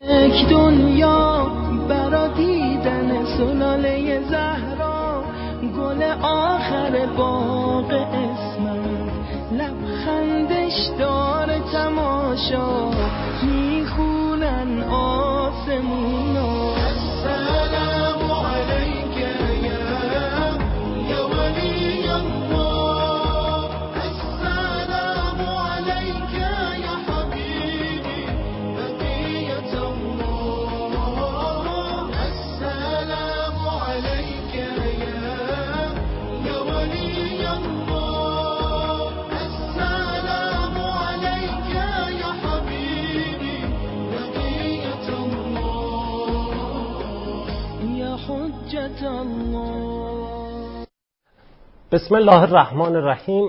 یک دنیا برا دیدن سلاله زهرا، گل آخر باغ اسمت لبخندش داره تماشا، میخونن آسمونا. السلام علیک یا ولی الله، السلام علیک یا حبیبی بقیت الله، السلام علیک یا ولی الله، السلام علیک یا حبیبی بقیت الله یا حجت الله. بسم الله الرحمن الرحیم.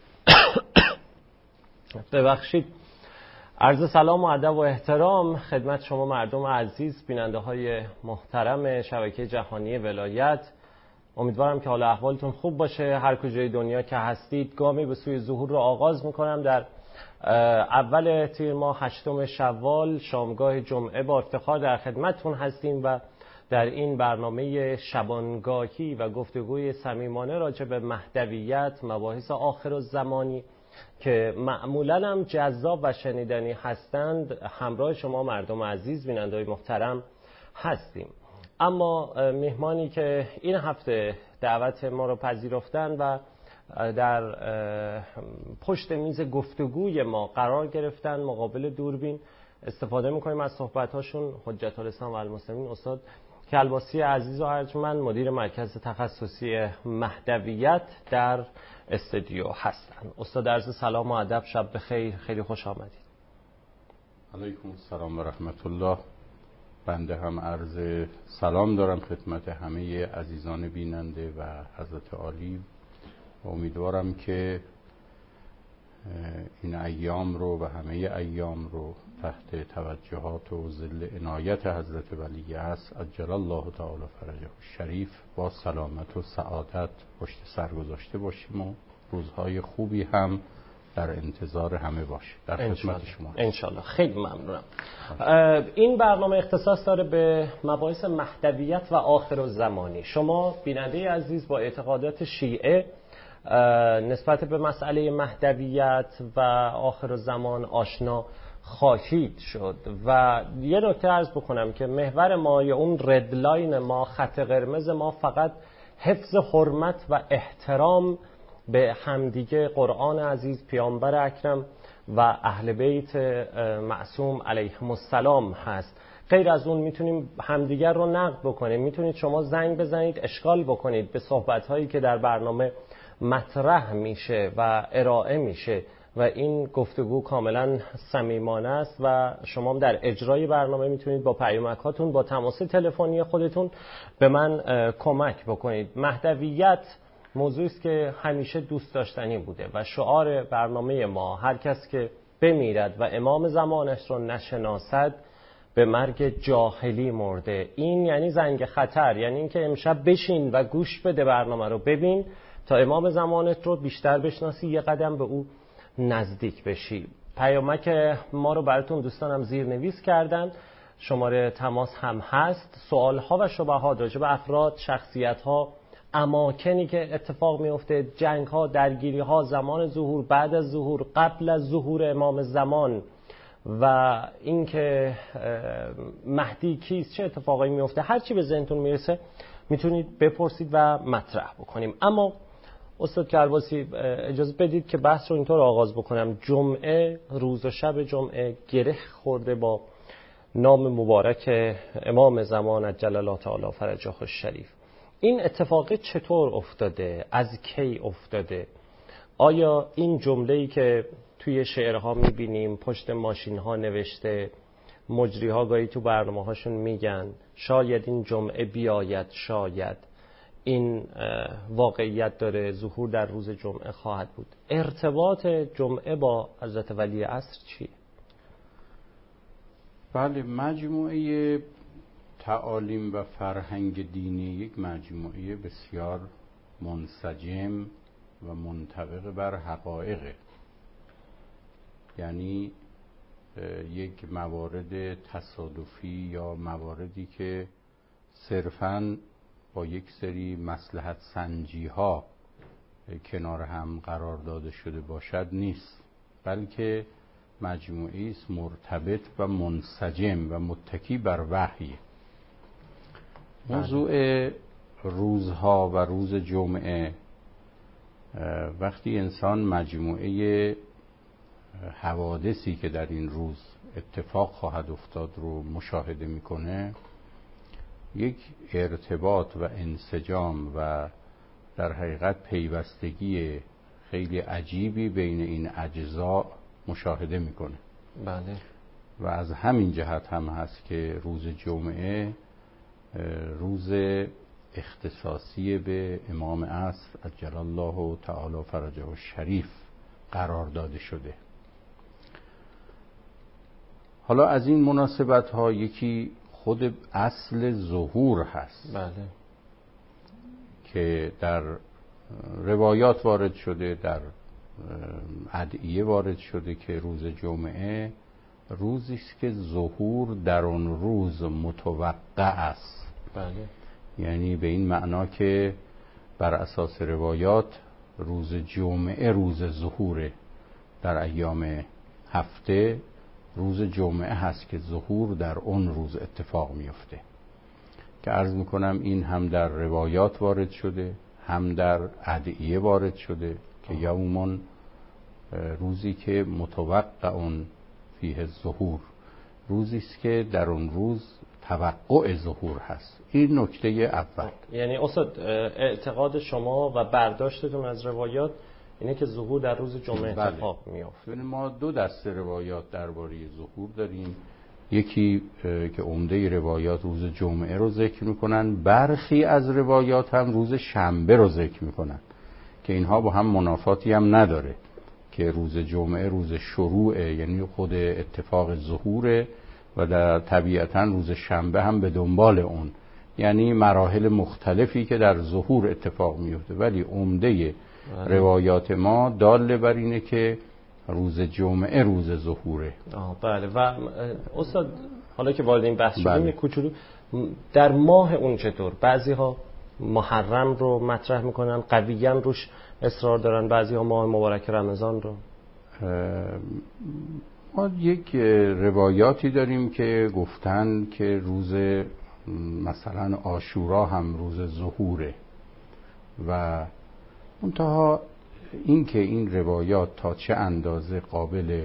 ببخشید. عرض سلام و ادب و احترام خدمت شما مردم عزیز، بیننده های محترم شبکه جهانی ولایت. امیدوارم که حال احوالتون خوب باشه هر کجای دنیا که هستید. گامی به سوی ظهور رو آغاز میکنم در اول تیر ماه 8 شوال، شامگاه جمعه. با افتخار در خدمتتون هستیم و در این برنامه شبانگاهی و گفتگوی صمیمانه راجع به مهدویت، مباحث آخرالزمانی که معمولاً هم جذاب و شنیدنی هستند، همراه شما مردم عزیز بیننده‌های محترم هستیم. اما مهمانی که این هفته دعوت ما رو پذیرفتن و در پشت میز گفتگوی ما قرار گرفتن مقابل دوربین استفاده می‌کنیم از صحبت‌هاشون، حجت الاسلام و المسلمین استاد کلباسی عزیز و ارجمند، مدیر مرکز تخصصی مهدویت در استودیو هستند. استاد عرض سلام و ادب، شب بخیر، خیلی خوش آمدید. علیکم السلام و رحمت الله. بنده هم عرض سلام دارم خدمت همه عزیزان بیننده و حضرت عالی. امیدوارم که این ایام رو و همه ایام رو تحت توجهات و ظل عنایت حضرت ولی عصر عجل الله تعالی فرجه الشریف با سلامت و سعادت پشت سر گذاشته باشیم و روزهای خوبی هم در انتظار همه باشه. در خدمت شما انشالله. خیلی ممنونم. این برنامه اختصاص داره به مباحث مهدویت و آخرالزمانی. شما بیننده عزیز با اعتقادات شیعه نسبت به مسئله مهدویت و آخرالزمان آشنا خواهید شد و یه نکته عرض بکنم که محور ما یا اون ردلاین ما، خط قرمز ما، فقط حفظ حرمت و احترام به همدیگه، قرآن عزیز، پیامبر اکرم و اهل بیت معصوم علیهم السلام هست. غیر از اون میتونیم همدیگر رو نقد بکنیم. میتونید شما زنگ بزنید، اشکال بکنید به صحبت‌هایی که در برنامه مطرح میشه و ارائه میشه و این گفتگو کاملا صمیمانه است و شما در اجرای برنامه میتونید با پیامک‌هاتون، با تماس تلفنی خودتون به من کمک بکنید. مهدویت موضوعی است که همیشه دوست داشتنی بوده و شعار برنامه ما هر کس که بمیرد و امام زمانش رو نشناسد به مرگ جاهلی مرده. این یعنی زنگ خطر، یعنی اینکه امشب بشین و گوش بده برنامه رو، ببین تا امام زمانت رو بیشتر بشناسی، یه قدم به او نزدیک بشی. پیامک ما رو براتون دوستانم زیرنویس کردن، شماره تماس هم هست. سوالها و شبهات راجع به افراد، شخصیت‌ها، اماکنی که اتفاق میفته، جنگ‌ها، درگیری‌ها، زمان ظهور، بعد از ظهور، قبل از ظهور امام زمان و اینکه مهدی کیست، چه اتفاقایی میفته، هر چی به ذهنتون میرسه میتونید بپرسید و مطرح بکنیم. اما استاد کلباسی اجازه بدید که بحث رو اینطور آغاز بکنم. جمعه، روز و شب جمعه گره خورده با نام مبارک امام زمان عجل الله تعالی فرجه الشریف. این اتفاق چطور افتاده؟ از کی افتاده؟ آیا این جمله‌ای که توی شعرها می‌بینیم، پشت ماشین‌ها نوشته، مجری‌ها گاهی تو برنامه‌هاشون میگن شاید این جمعه بیاید، شاید این واقعیت داره، ظهور در روز جمعه خواهد بود، ارتباط جمعه با حضرت ولی عصر چیه؟ بله، مجموعه تعالیم و فرهنگ دینی یک مجموعه بسیار منسجم و منطبق بر حقایقه. یعنی یک موارد تصادفی یا مواردی که صرفاً با یک سری مصلحت سنجی ها کنار هم قرار داده شده باشد نیست، بلکه مجموعی است مرتبط و منسجم و متکی بر وحی. موضوع روزها و روز جمعه، وقتی انسان مجموعه حوادثی که در این روز اتفاق خواهد افتاد رو مشاهده میکنه، یک ارتباط و انسجام و در حقیقت پیوستگی خیلی عجیبی بین این اجزا مشاهده میکنه. بله. و از همین جهت هم هست که روز جمعه روز اختصاصی به امام عصر عجل الله تعالی فرجه الشریف قرار داده شده. حالا از این مناسبت ها یکی خود اصل ظهور هست. بله. که در روایات وارد شده، در ادعیه وارد شده که روز جمعه روزی است که ظهور در اون روز متوقع است. بله. یعنی به این معنا که بر اساس روایات روز جمعه روز ظهوره. در ایام هفته روز جمعه هست که ظهور در اون روز اتفاق میفته، که عرض میکنم این هم در روایات وارد شده، هم در ادعیه وارد شده که یومون روزی که متوقع فیه الظهور، روزی است که در اون روز توقع ظهور هست. این نکته اول. یعنی استاد اعتقاد شما و برداشتتون از روایات اینه که ظهور در روز جمعه اتفاق میفته. ما دو دسته روایات درباره ظهور داریم. یکی که عمده روایات روز جمعه رو ذکر میکنن، برخی از روایات هم روز شنبه رو ذکر میکنن که اینها با هم منافاتی هم نداره، که روز جمعه روز شروعه، یعنی خود اتفاق ظهوره، و در طبیعتا روز شنبه هم به دنبال اون، یعنی مراحل مختلفی که در ظهور اتفاق میفته. ولی عمده روایات ما داله بر اینه که روز جمعه روز ظهوره. بله. و استاد حالا که وارد این بحث شدیم، بله. یک کوچولو در ماه اون چطور؟ بعضی ها محرم رو مطرح میکنن، قویاً روش اصرار دارن، بعضی ها ماه مبارک رمضان رو. ما یک روایاتی داریم که گفتن که روز مثلا عاشورا هم روز ظهوره، و منتها این که این روایات تا چه اندازه قابل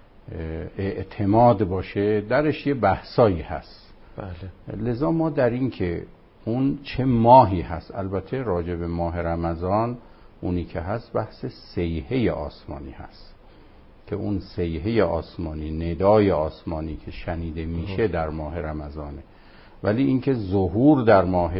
اعتماد باشه درش یه بحثایی هست. بله. لذا ما در این که اون چه ماهی هست، البته راجع به ماه رمضان اونی که هست بحث صیحه آسمانی هست، که اون صیحه آسمانی، ندای آسمانی که شنیده میشه در ماه رمضانه. ولی اینکه ظهور در ماه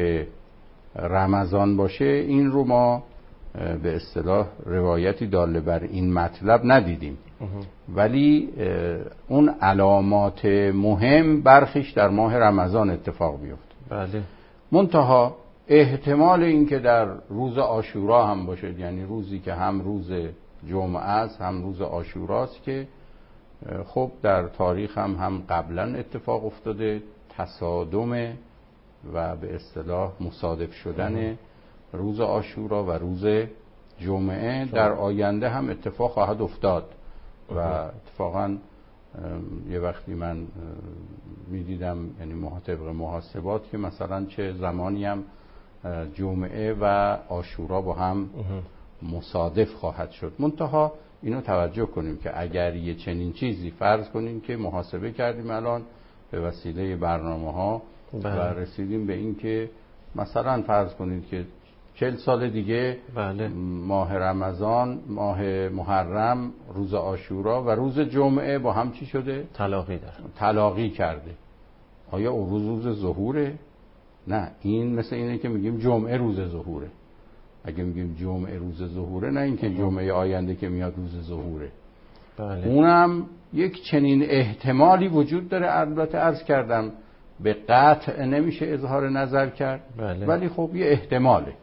رمضان باشه، این رو ما به اصطلاح روایتی داله بر این مطلب ندیدیم. ولی اون علامات مهم برخیش در ماه رمضان اتفاق بیفته. بله. منتها احتمال این که در روز عاشورا هم باشه، یعنی روزی که هم روز جمعه است هم روز عاشوراست، که خب در تاریخ هم قبلا اتفاق افتاده، تصادم و به اصطلاح مصادف شدن روز عاشورا و روز جمعه در آینده هم اتفاق خواهد افتاد. و اتفاقا یه وقتی من میدیدم، یعنی طبق محاسبات، که مثلا چه زمانی هم جمعه و عاشورا با هم مصادف خواهد شد. منتها اینو توجه کنیم که اگر یه چنین چیزی فرض کنیم که محاسبه کردیم الان به وسیله برنامه ها و رسیدیم به این که مثلا فرض کنید که 40 سال دیگه بله. ماه رمضان، ماه محرم، روز عاشورا و روز جمعه با هم چی شده؟ تلاقی کرده. آیا اون روز ظهوره؟ نه، این مثل اینه که میگیم جمعه روز ظهوره. اگه میگیم جمعه روز ظهوره، نه اینکه جمعه آینده که میاد روز ظهوره. بله. اونم یک چنین احتمالی وجود داره. البته عرض کردم به قطع نمیشه اظهار نظر کرد. بله. ولی خب یه احتماله.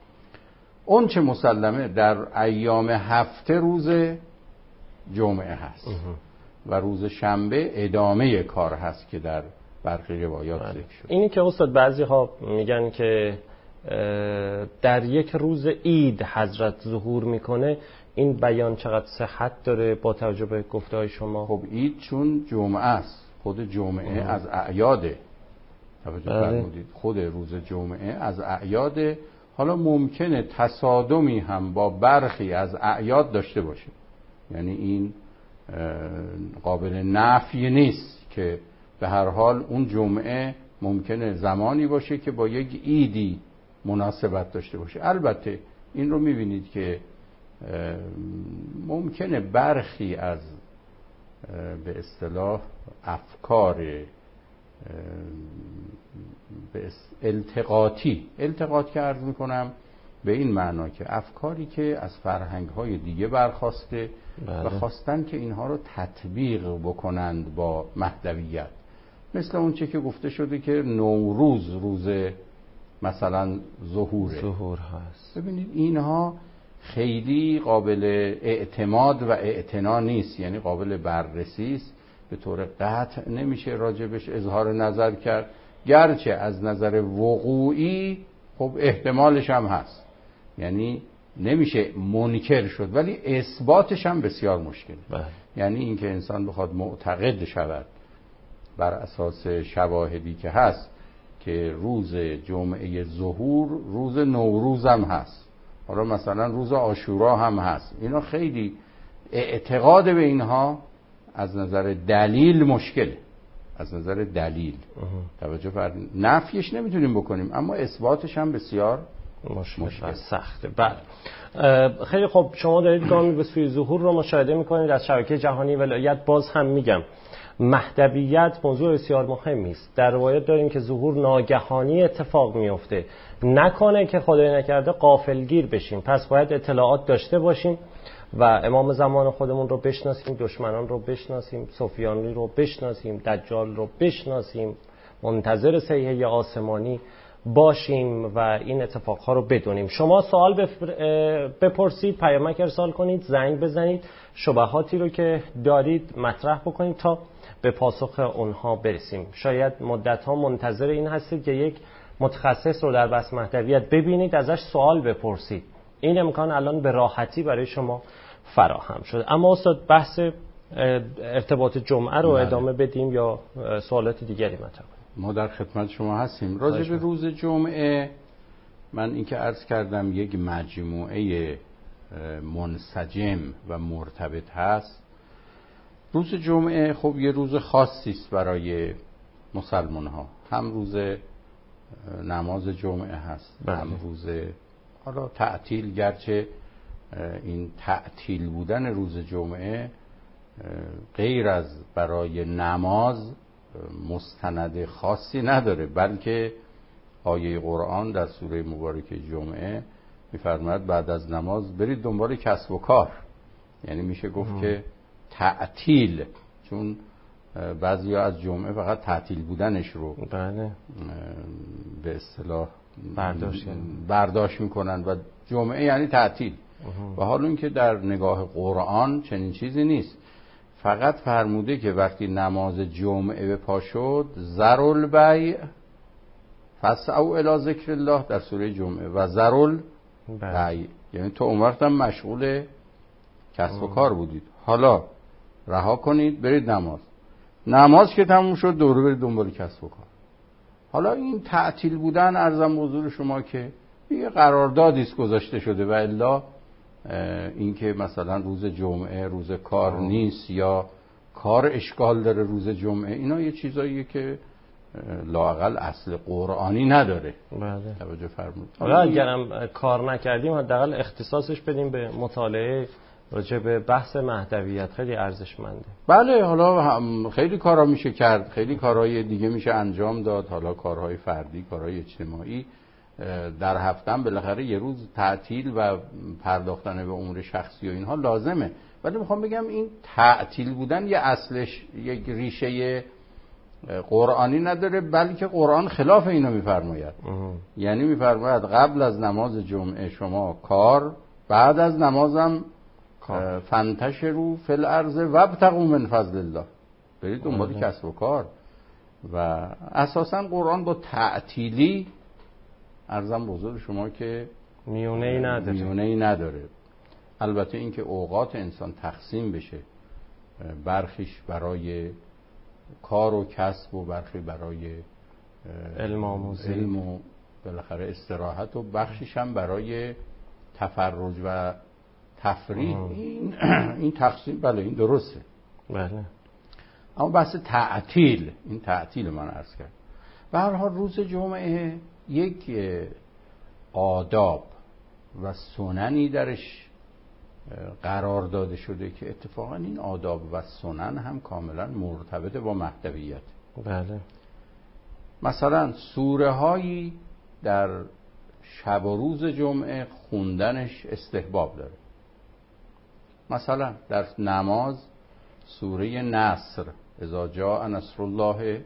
اون چه مسلمه در ایام هفته روز جمعه هست. و روز شنبه ادامه کار هست که در برخی روایات ذکر شد. اینی که استاد بعضی ها میگن که در یک روز عید حضرت ظهور میکنه، این بیان چقدر صحت داره با توجه به گفته‌های شما؟ خب عید چون جمعه است، خود جمعه از اعیاده، توجه فرمودید، خود روز جمعه از اعیاده. حالا ممکنه تصادمی هم با برخی از اعیاد داشته باشه، یعنی این قابل نفی نیست که به هر حال اون جمعه ممکنه زمانی باشه که با یک عیدی مناسبت داشته باشه. البته این رو میبینید که ممکنه برخی از به اصطلاح افکار التقاطی که عرض میکنم به این معنا که افکاری که از فرهنگ‌های دیگه برخواسته و خواستن که اینها رو تطبیق بکنند با مهدویت، مثل اون چه که گفته شده که نوروز روز مثلا ظهور هست. ببینید اینها خیلی قابل اعتماد و اعتنا نیست، یعنی قابل بررسی است، به طور قطع نمیشه راجبش اظهار نظر کرد، گرچه از نظر وقوعی خب احتمالش هم هست، یعنی نمیشه منکر شد، ولی اثباتش هم بسیار مشکل. یعنی اینکه انسان بخواد معتقد شود بر اساس شواهدی که هست که روز جمعه ظهور روز نوروز هم هست، حالا مثلا روز عاشورا هم هست، اینا خیلی اعتقاد به اینها از نظر دلیل مشکله، از نظر دلیل توجه فرمایید، نفیش نمیتونیم بکنیم اما اثباتش هم بسیار مشکل سخته. بله خیلی خب، شما دارید گامی به سوی ظهور رو مشاهده میکنید از شبکه جهانی ولایت. باز هم میگم مهدویت موضوع بسیار مهمی است. در روایت داریم که ظهور ناگهانی اتفاق میفته، نکنه که خدای نکرده غافلگیر بشیم، پس باید اطلاعات داشته باشیم و امام زمان خودمون رو بشناسیم، دشمنان رو بشناسیم، سفیانی رو بشناسیم، دجال رو بشناسیم، منتظر صیحه آسمانی باشیم و این اتفاقها رو بدونیم. شما سوال بپرسید، پیامک ارسال کنید، زنگ بزنید، شبهاتی رو که دارید مطرح بکنید تا به پاسخ اونها برسیم. شاید مدت‌ها منتظر این هستید که یک متخصص رو در بحث مهدویت ببینید، ازش سوال بپرسید. این امکان الان به راحتی برای شما فراهم شد. اما استاد بحث ارتباط جمعه رو ادامه بدیم یا سوالات دیگری مطرح کنیم؟ ما در خدمت شما هستیم. راجع به روز جمعه من اینکه عرض کردم یک مجموعه منسجم و مرتبط هست. روز جمعه خب یه روز خاصی است برای مسلمان ها، هم روز نماز جمعه هست، هم روز حالا تعطیل، گرچه این تعطیل بودن روز جمعه غیر از برای نماز مستند خاصی نداره، بلکه آیه قرآن در سوره مبارکه جمعه میفرماید بعد از نماز برید دنبال کسب و کار. یعنی میشه گفت که تعطیل، چون بعضیا از جمعه فقط تعطیل بودنش رو به اصطلاح برداشت میکنن و جمعه یعنی تعطیل، و حالا اینکه در نگاه قرآن چنین چیزی نیست. فقط فرموده که وقتی نماز جمعه به پا شد ذروا البیع فاسعوا الی ذکر الله در سوره جمعه و ذروا البیع، یعنی تو اون وقت هم مشغول کسب و کار بودید، حالا رها کنید برید نماز که تموم شد دوره برید دنبال کسب و کار. حالا این تعطیل بودن عرضم حضور شما که یه قراردادی است گذاشته شده، و الا اینکه مثلا روز جمعه روز کار نیست یا کار اشکال داره روز جمعه، اینا یه چیزاییه که لااقل اصل قرآنی نداره. بله. توجه فرمودید. حالا اگرم کار نکردیم حداقل اختصاصش بدیم به مطالعه راجع به بحث مهدویت، خیلی ارزشمنده. بله، حالا خیلی کارا میشه کرد، خیلی کارهای دیگه میشه انجام داد، حالا کارهای فردی، کارهای اجتماعی. در هفته‌ام بالاخره یه روز تعطیل و پرداختن به امور شخصی و اینها لازمه، ولی میخوام بگم این تعطیل بودن یه اصلش یک ریشه قرآنی نداره، بلکه قرآن خلاف اینو میفرماید. یعنی میفرماید قبل از نماز جمعه شما کار، بعد از نمازم فانتشروا فی الارض وابتغوا من فضل الله، برید دنبال کسب و کار. و اساسا قرآن با تعطیلی عرضم بزرگ شما که میونه‌ای نداره. البته اینکه اوقات انسان تقسیم بشه، برخیش برای کار و کسب و برخی برای علم و بالاخره استراحت و بخشیش هم برای تفرج و تفریح. این تقسیم بله این درسته، بله. اما بحث تعطیل، این تعطیل من عرض کرد. به هر حال روز جمعه یک آداب و سننی درش قرار داده شده که اتفاقا این آداب و سنن هم کاملا مرتبط با مهدویت. بله. مثلا سوره هایی در شب و روز جمعه خوندنش استحباب داره. مثلا در نماز سوره نصر، اذا جاء نصر الله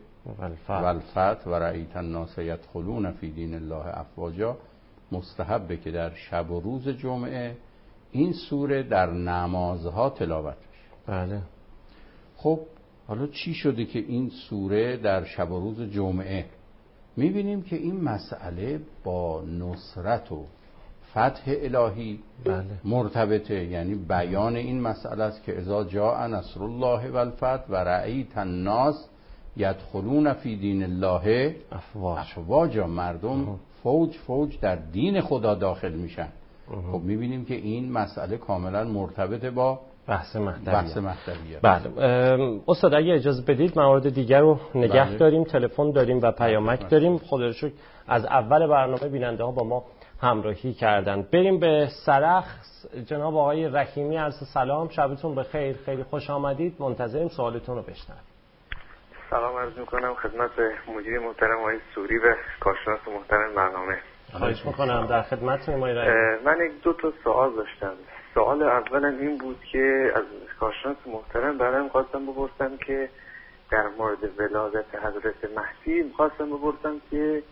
والفتح و رأیت الناس یدخلون فی دین الله افواجا، مستحبه که در شب و روز جمعه این سوره در نمازها تلاوت بشه. بله. خب حالا چی شده که این سوره در شب و روز جمعه؟ میبینیم که این مسئله با نصرت و فتح الهی مرتبطه. یعنی بیان این مسئله است که اذا جاء نصر الله والفتح و رأیت الناس یدخلون فی دین الله افواجا، مردم فوج فوج در دین خدا داخل میشن. خب میبینیم که این مسئله کاملا مرتبط با بحث مهدویت. بله. استاد اگه اجازه بدید موارد دیگر رو نگه داریم، تلفن داریم و پیامک داریم. خدا رو شکر از اول برنامه بیننده ها با ما همراهی کردن. بریم به سرخس. جناب آقای رحیمی عرض سلام، شبتون بخیر، خیلی خوش آمدید، منتظریم سوالتون رو بشنویم. سلام عرض میکنم خدمت مدیر محترم آقای سوری و کارشناس محترم برنامه. خواهش میکنم، در خدمتتون آقای رحیمی. من یک دو تا سوال داشتم. سوال اولم این بود که از کارشناس محترم برام خواستم بپرسم که در مورد ولادت حضرت مهدی خواستم بپرسم که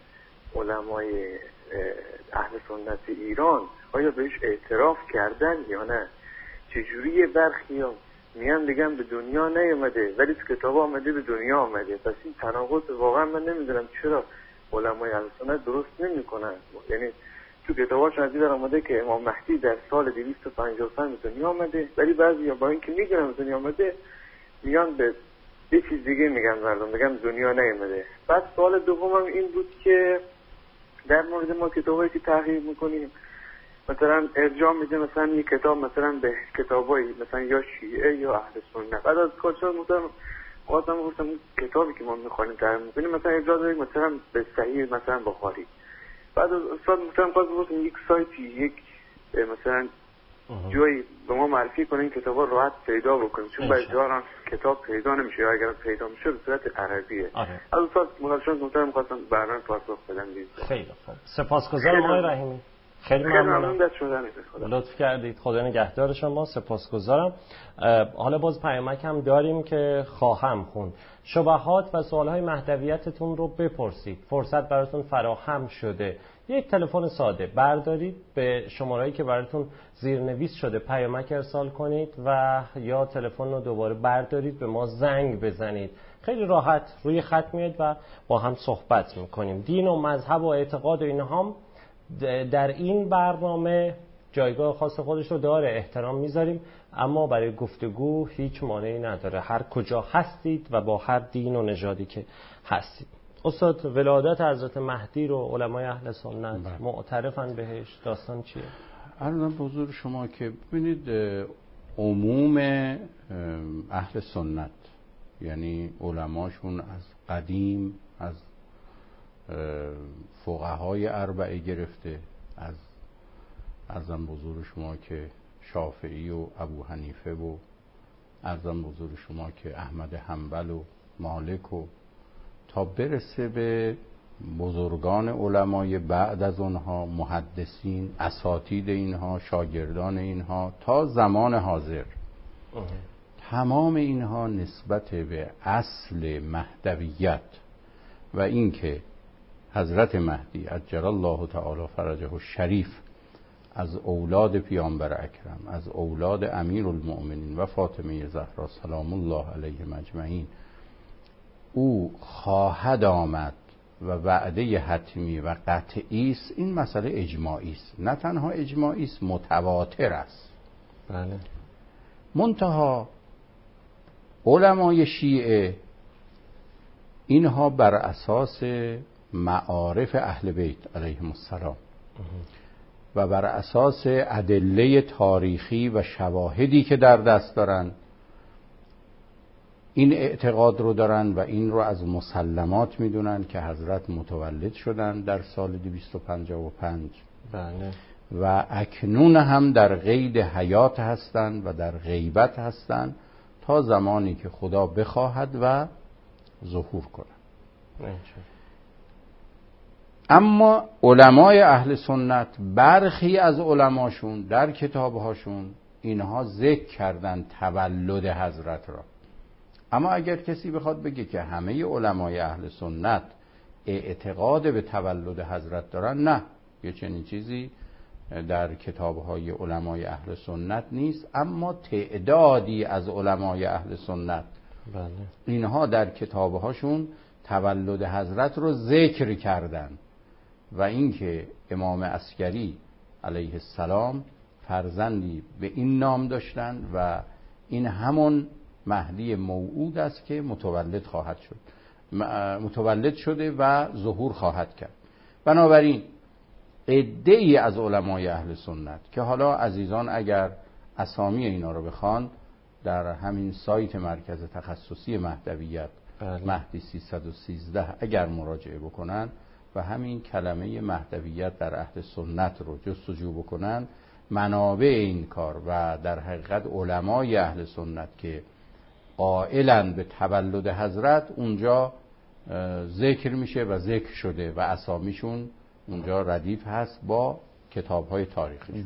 علمای اهل سنت ایران آیا بهش اعتراف کردن یا نه؟ چجوری برخی ها میان بگم به دنیا نیامده ولی تو کتاب آمده به دنیا آمده؟ پس این تناقض واقعا من نمیدونم چرا علمای اهل سنت درست نمیکنن. یعنی تو کتاباشون از این آمده که امام مهدی در سال 255 به دنیا آمده، ولی بعضیا با اینکه میگن به دنیا آمده میان به یه چیز دیگه میگن، مردم میگن دنیا نیامده. بعد سوال دومم این بود که در مورد ما کتابایی که تحقیق میکنیم مثلا ارجاع میده مثلا یک کتاب مثلا به کتابایی مثلا یا شیعه یا اهل سنت. بعد از کارشناس محترم گفتم کتابی که ما میخوانیم تحقیق میکنیم مثلا ارجاع داریم مثلا به صحیح مثلا بخاری. بعد از استاد محترم گفتم یک سایتی یک مثلا جایی به ما معرفی کنین کتابا راحت پیدا بکنیم، چون بعضی جاها کتاب پیدا نمیشه یا اگر پیدا میشه به صورت عربیه. از استاد محترم خواستم برنامه پاسخ بدم. خیلی خوب، سپاسگزارم آقای رحیمی، خیلی ممنونم، لطف کردید، خدا نگهدار شما، سپاسگزارم. حالا باز پیامک هم داریم که خواهم خوند. شبهات و سوالهای مهدویتتون رو بپرسید، فرصت براتون فراهم شده. یک تلفن ساده بردارید، به شمارهایی که براتون زیرنویس شده پیامک ارسال کنید و یا تلفن رو دوباره بردارید به ما زنگ بزنید. خیلی راحت روی خط میاد و با هم صحبت میکنیم. دین و مذهب و اعتقاد و اینها هم در این برنامه جایگاه خاص خودش رو داره، احترام میذاریم، اما برای گفتگو هیچ مانعی نداره، هر کجا هستید و با هر دین و نژادی که هستید. استاد ولادت حضرت مهدی رو علمای اهل سنت معترفن بهش، داستان چیه؟ عرضم بزرگ شما که ببینید عموم اهل سنت یعنی علماشون از قدیم از فقهای اربعه گرفته، از ارزم بزرگ شما که شافعی و ابو حنیفه و ارزم بزرگ شما که احمد حنبل و مالک و تا برسه به بزرگان علمای بعد از اونها، محدثین، اساتید اینها، شاگردان اینها تا زمان حاضر، تمام اینها نسبت به اصل مهدویت و اینکه حضرت مهدی عجل الله تعالی فرجه الشریف از اولاد پیامبر اکرم، از اولاد امیرالمؤمنین و فاطمه زهرا سلام الله علیهم اجمعین، او خواهد آمد و وعده حتمی و قطعی است، این مسئله اجماعی است. نه تنها اجماعی است، متواتر است. بله. منتها علمای شیعه اینها بر اساس معارف اهل بیت علیهم السلام و بر اساس ادله تاریخی و شواهدی که در دست دارن این اعتقاد رو دارن و این رو از مسلمات میدونن که حضرت متولد شدن در سال 255. بله. و اکنون هم در قید حیات هستند و در غیبت هستند تا زمانی که خدا بخواهد و ظهور کنند. اما علمای اهل سنت، برخی از علماشون در کتابهاشون اینها ذکر کردن تولد حضرت را. اما اگر کسی بخواد بگه که همه علمای اهل سنت اعتقاد به تولد حضرت دارن، نه، یه چنین چیزی در کتابهای علمای اهل سنت نیست. اما تعدادی از علمای اهل سنت بله. اینها در کتابهاشون تولد حضرت رو ذکر کردن و اینکه امام عسکری علیه السلام فرزندی به این نام داشتن و این همون مهدی موعود است که متولد خواهد شد، متولد شده و ظهور خواهد کرد. بنابراین عده‌ای از علمای اهل سنت که حالا عزیزان اگر اسامی اینا رو بخوان در همین سایت مرکز تخصصی مهدویت مهدی 313 اگر مراجعه بکنن و همین کلمه مهدویت در اهل سنت رو جستجو بکنن، منابع این کار و در حقیقت علمای اهل سنت که قائلن به تولد حضرت اونجا ذکر میشه و ذکر شده و اسامیشون اونجا ردیف هست با کتاب‌های تاریخی.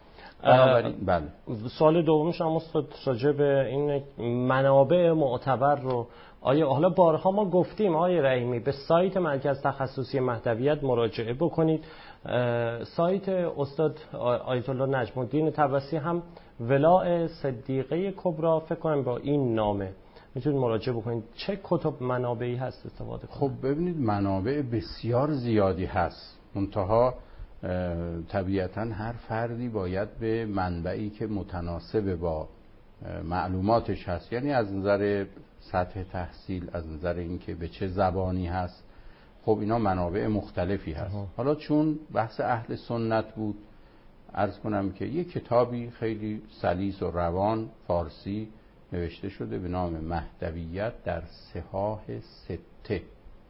بله. سوال دومش هم راجع به این منابع معتبر رو حالا بارها ما گفتیم آقای رحیمی به سایت مرکز تخصصی مهدویت مراجعه بکنید. سایت استاد آیت الله نجم الدین طبسی هم ولاء صدیقه کبری فکر کنم با این نامه، میتونید مراجعه بکنید. چه کتب منابعی هست استفاده کنید؟ خب ببینید منابع بسیار زیادی هست، منتها طبیعتا هر فردی باید به منبعی که متناسب با معلوماتش هست، یعنی از نظر سطح تحصیل، از نظر اینکه به چه زبانی هست، خب اینا منابع مختلفی هست. حالا چون بحث اهل سنت بود، عرض کنم که یک کتابی خیلی سلیس و روان فارسی نوشته شده به نام مهدویت در صحاح سته.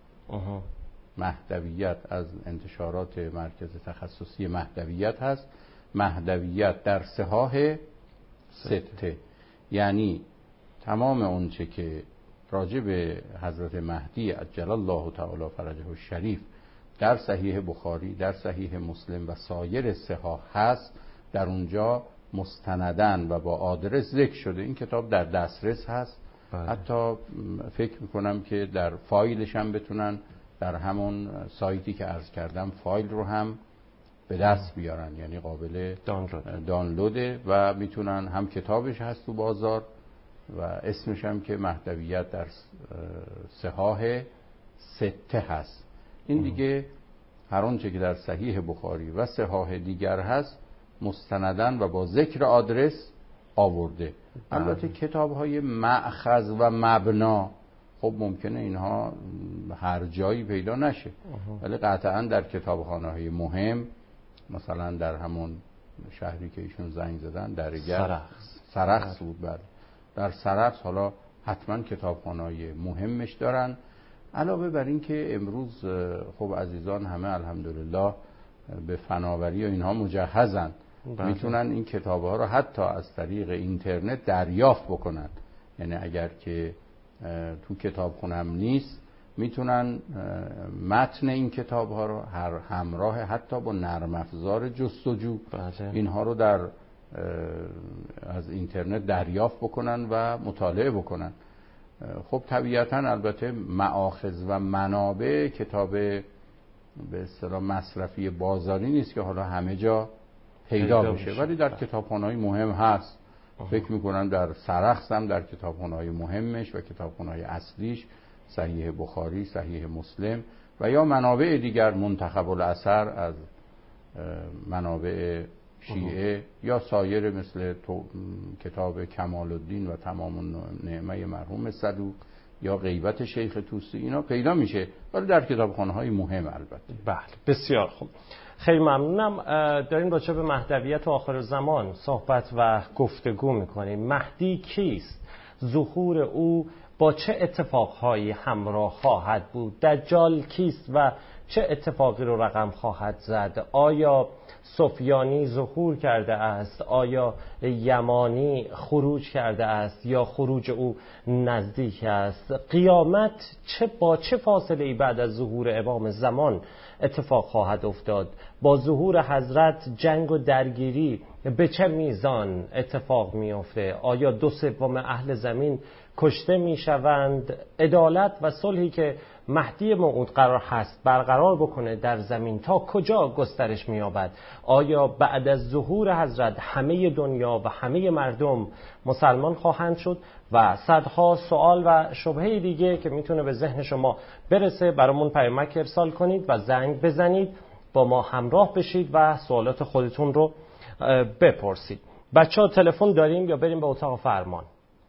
مهدویت از انتشارات مرکز تخصصی مهدویت هست. مهدویت در صحاح سته یعنی تمام اونچه که راجع به حضرت مهدی عجل الله تعالی فرجه الشریف در صحیح بخاری، در صحیح مسلم و سایر صحاح هست، در اونجا مستندن و با آدرس ذکر شده. این کتاب در دسترس هست. حتی فکر میکنم که در فایلش هم بتونن در همون سایتی که عرض کردم فایل رو هم به دست بیارن، یعنی قابل دانلوده و میتونن، هم کتابش هست تو بازار و اسمش هم که مهدویت در صحاح سته هست. این دیگه هر آنچه که در صحیح بخاری و صحاح دیگر هست مستندن و با ذکر آدرس آورده. البته کتاب‌های مأخذ و مبنا خب ممکنه اینها هر جایی پیدا نشه، ولی قطعا در کتابخانه‌های مهم، مثلا در همون شهری که ایشون زنگ زدن درگر سرخس بود، بعد در سرخس حالا حتما کتابخانه‌های مهمش دارن. علاوه بر این که امروز خب عزیزان همه الحمدلله به فناوری و اینها مجهزن، میتونن این کتاب‌ها رو حتی از طریق اینترنت دریافت بکنن. یعنی اگر که تو کتابخونه هم نیست، میتونن متن این کتاب‌ها رو هر همراه حتی با نرم افزار جستجو اینها رو در از اینترنت دریافت بکنن و مطالعه بکنن. خب طبیعتاً البته مآخذ و منابع کتاب به اصطلاح مصرفی بازاری نیست که حالا همه جا پیدا بشه، ولی در کتابخانه‌های مهم هست. فکر میکنم در سرخس هم در کتابخانه‌های مهمش و کتابخانه‌های اصلیش صحیح بخاری، صحیح مسلم و یا منابع دیگر منتخب الاثر از منابع شیعه یا سایر مثل کتاب کمال الدین و تمام النعمه مرحوم صدوق یا غیبت شیخ طوسی، اینا پیدا میشه، ولی در کتابخانه‌های مهم البته. بله، بسیار خوب، خیلی ممنونم. داریم راجع به مهدویت و آخرالزمان صحبت و گفتگو میکنیم. مهدی کیست؟ ظهور او با چه اتفاقهایی همراه خواهد بود؟ دجال کیست و چه اتفاقی رو رقم خواهد زد؟ آیا سفیانی ظهور کرده است؟ آیا یمانی خروج کرده است یا خروج او نزدیک است؟ قیامت با چه فاصله ای بعد از ظهور امام زمان اتفاق خواهد افتاد؟ با ظهور حضرت جنگ و درگیری به چه میزان اتفاق میافته؟ آیا 2/3 اهل زمین کشته میشوند؟ عدالت و صلحی که مهدی موعود قرار هست برقرار بکنه در زمین تا کجا گسترش می‌یابد؟ آیا بعد از ظهور حضرت همه دنیا و همه مردم مسلمان خواهند شد؟ و صدها سوال و شبهه دیگه که میتونه به ذهن شما برسه، برامون پیامک ارسال کنید و زنگ بزنید، با ما همراه بشید و سوالات خودتون رو بپرسید. بچه‌ها تلفن داریم یا بریم به اتاق فرمان؟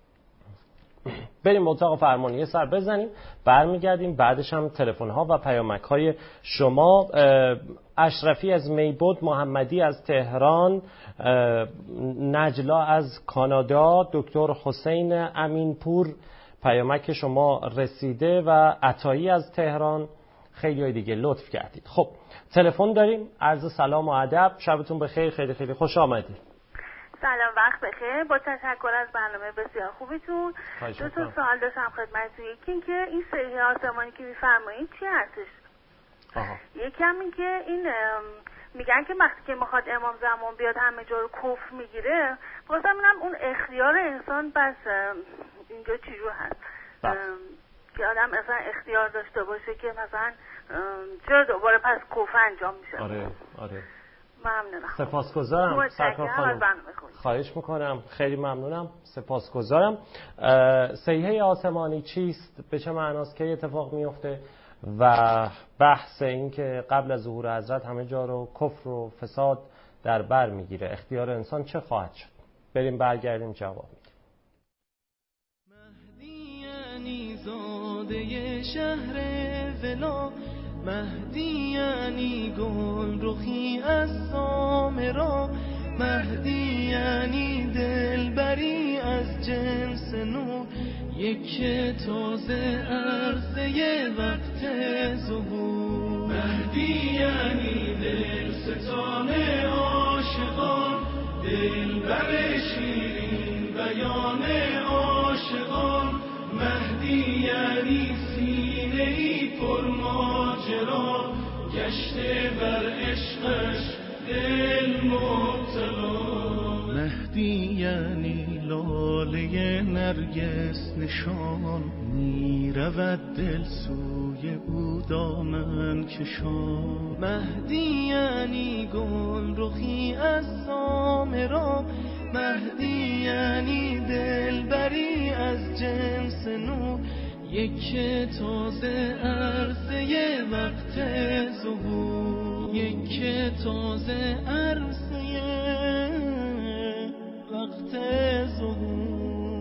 بریم اتاق فرمان یه سر بزنیم، برمیگردیم، بعدش هم تلفن ها و پیامک های شما. اشرفی از میبود، محمدی از تهران، نجلا از کانادا، دکتر حسین امینپور پیامک شما رسیده و عطایی از تهران، خیلی های دیگه لطف کردید. خب تلفن داریم. عرض سلام و ادب، شبتون بخیر، خیلی خیلی خوش آمدید. سلام، وقت بخیر. با تشکر از برنامه بسیار خوبیتون. 2 تا سوال داشتم خدمتتون. یکی این که این صحیح آسمانی که میفرمایید چی هستش؟ یکی هم این که این میگن که وقتی که میخواد امام زمان بیاد همه جا رو کفر میگیره، خواستم ببینم اون اختیار انسان بس اینجا چجور هست؟ که آدم اصلا اختیار داشته باشه که مثلا چرا دوباره پس کفر انجام میشه؟ آره ممنونم. سپاسگزارم سرکار خانم. خواهش میکنم، خیلی ممنونم، سپاسگزارم. صیحه آسمانی چیست؟ به چه معناست؟ که اتفاق میفته؟ و بحث این که قبل از ظهور حضرت همه جا رو کفر و فساد در بر میگیره، اختیار انسان چه خواهد شد؟ بریم برگردیم جواب میدیم. مهدی یعنی زاده شهر ولا، مهدی یعنی گل رخی از سامرا، مهدی یعنی دلبری از جنس نور، یک تازه عرصه وقت ظهور. مهدی یعنی دلستان عاشقان، دلبر شیرین بیان عاشقان، مهدی یعنی سینه‌ای پر ماجرا، گشته بر عشقش دل مبتلا. مهدی یعنی لاله نرگس نشان، می رود دل سوی او دامن کشان. مهدی یعنی گل رخی از سامرا، مهدی یعنی دلبری از جنس نور، یک تازه عرصه وقت ظهور، یک تازه عرصه وقت ظهور.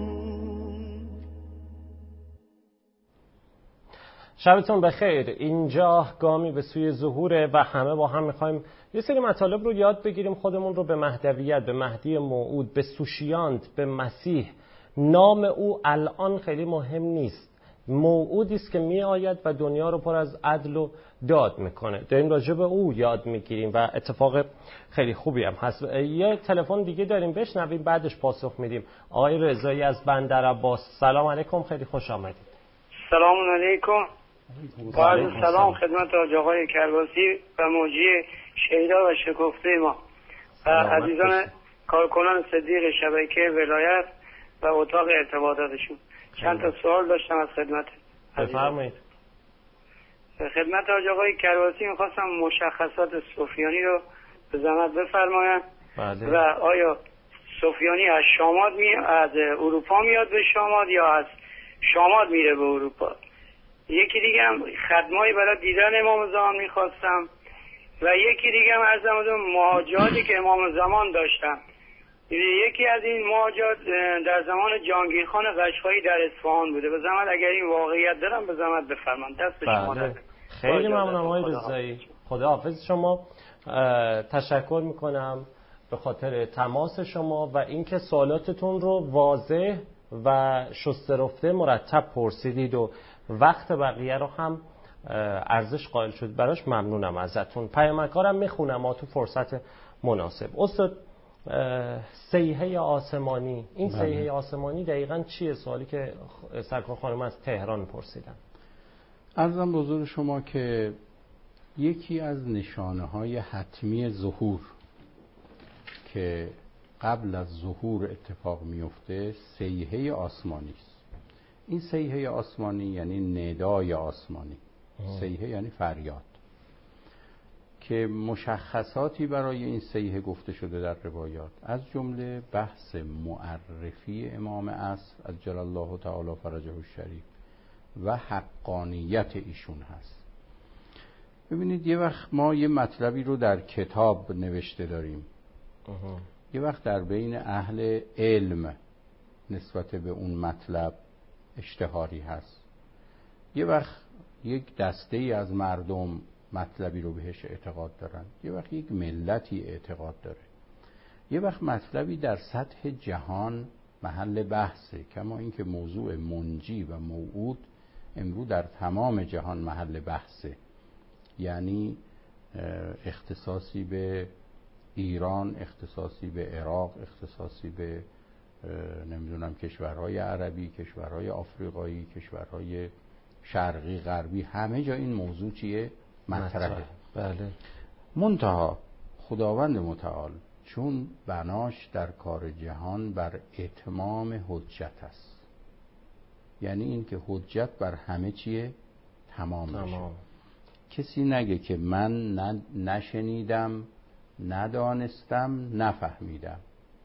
شبتون بخیر. اینجا گامی به سوی ظهوره و همه با هم میخوایم یه سری مطالب رو یاد بگیریم، خودمون رو به مهدویت، به مهدی موعود، به سوشیانت، به مسیح. نام او الان خیلی مهم نیست، موعودی است که می آید و دنیا رو پر از عدل و داد میکنه. داریم راجع به او یاد میگیریم و اتفاق خیلی خوبی هم هست. یه تلفن دیگه داریم، بشنویم بعدش پاسخ میدیم. آقای رضایی از بندرعباس، سلام علیکم، خیلی خوش آمدید. سلام علیکم. با عرض سلام خدمت آقای کرباسی و موجی شهیدا و شکفته ما و عزیزان کارکنان صدیق شبکه ولایت و اتاق ارتباطاتشون. چند تا سوال داشتم از خدمت. بفرمایید. خدمت آقای کرباسی میخواستم مشخصات سفیانی رو به زحمت بفرمایند. بله. و آیا سفیانی از از اروپا میاد به شامات یا از شامات میره به اروپا؟ یکی دیگه هم خدمایی برای دیدن امام زمان میخواستم و یکی دیگه هم عرض مهاجاتی که امام زمان داشتن. یکی از این مهاجات در زمان جهانگیرخان قشقایی در اصفهان بوده. به زحمت اگر این واقعیت دارم به زحمت بفرمایید. دست شما بله. خیلی ممنونم آقای رضایی. خداحافظ شما. تشکر میکنم به خاطر تماس شما و اینکه سوالاتتون رو واضح و شسته رفته مرتب پرسیدید و وقت بقیه رو هم ارزش قائل شد براش. ممنونم ازتون. پیامکارم میخونم تو فرصت مناسب. استاد، سیحه آسمانی، این سیحه آسمانی دقیقاً چیه؟ سوالی که سرکار خانم از تهران پرسیدن. عرضم به حضور شما که یکی از نشانه‌های حتمی ظهور که قبل از ظهور اتفاق میفته سیحه آسمانی است. این سیحه آسمانی یعنی ندای آسمانی. سیحه یعنی فریاد، که مشخصاتی برای این سیحه گفته شده در روایات، از جمله بحث معرفی امام عصر عجل الله تعالی فرجه الشریف و حقانیت ایشون هست. ببینید یه وقت ما یه مطلبی رو در کتاب نوشته داریم، یه وقت در بین اهل علم نسبت به اون مطلب اشتهاری هست، یه وقت یک دسته ای از مردم مطلبی رو بهش اعتقاد دارن، یه وقت یک ملتی اعتقاد داره، یه وقت مطلبی در سطح جهان محل بحثه، کما اینکه موضوع منجی و موعود امروز در تمام جهان محل بحثه. یعنی اختصاصی به ایران، اختصاصی به عراق، اختصاصی به نمیدونم کشورهای عربی، کشورهای آفریقایی، کشورهای شرقی غربی، همه جا این موضوع چیه؟ مطرحه. بله. منتها خداوند متعال چون بناش در کار جهان بر اتمام حجت است، یعنی این که حجت بر همه چیه؟ تمام بشه. کسی نگه که من نشنیدم، ندانستم، نفهمیدم.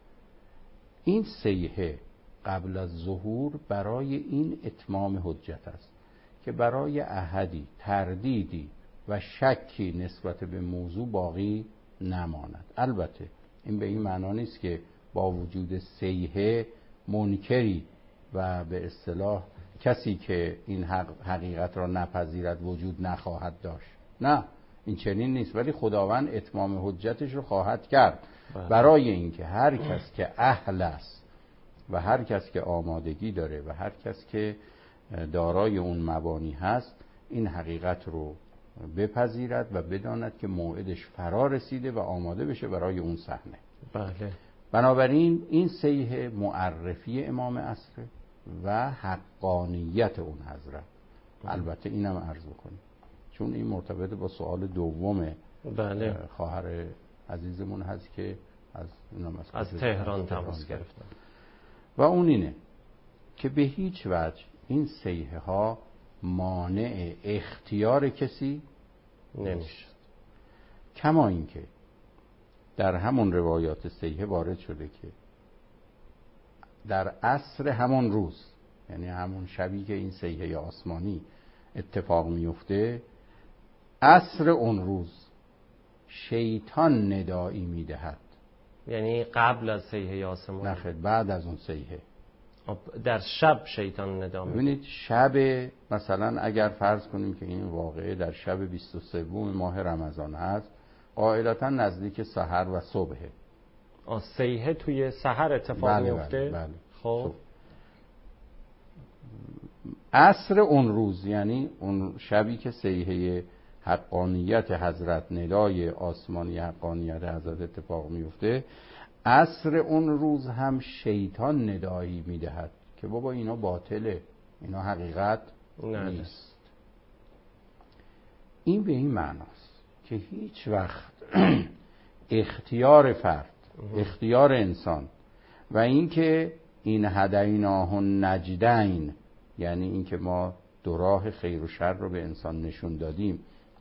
این سیحه قبل از ظهور برای این اتمام حجت است که برای احدی تردیدی و شکی نسبت به موضوع باقی نماند. البته این به این معنا نیست که با وجود سیحه منکری و به اصطلاح کسی که این حقیقت را نپذیرد وجود نخواهد داشت. نه، این چنین نیست، ولی خداوند اتمام حجتش رو خواهد کرد برای اینکه هر کس که اهل است و هر کس که آمادگی داره و هر کس که دارای اون مبانی هست این حقیقت رو بپذیرد و بداند که موعدش فرا رسیده و آماده بشه برای اون صحنه. بله. بنابراین این سیحه معرفی امام عصر و حقانیت اون حضرت. البته اینم عرض بکنیم چون این مرتبط با سوال دوم بله. خواهر عزیزمون هست که از تهران تماس گرفتن و اون اینه که به هیچ وجه این سیحه ها مانع اختیار کسی نمیشه. کما اینکه در همون روایات سیحه وارد شده که در عصر همون روز، یعنی همون شبی که این سیحه آسمانی اتفاق میفته، عصر اون روز شیطان ندایی میدهد. یعنی قبل از سیحه آسمانی؟ نه خیر، بعد از اون سیحه. در شب شیطان ندا میده. ببینید شب، مثلا اگر فرض کنیم که این واقعه در شب 23 ماه رمضان هست، قاعدتا نزدیک سحر و صبحه. سیحه توی سحر اتفاق میفته؟ بله. خب عصر اون روز، یعنی اون شبی که سیحه حقانیت حضرت، ندای آسمانی حقانیت حضرت اتفاق میفته، عصر اون روز هم شیطان ندایی میدهد که بابا اینا باطله، اینا حقیقت نیست. این به این معناست که هیچ وقت اختیار فرد، اختیار انسان و اینکه این هدیناه النجدین، یعنی اینکه ما دو راه خیر و شر رو به انسان نشون دادیم،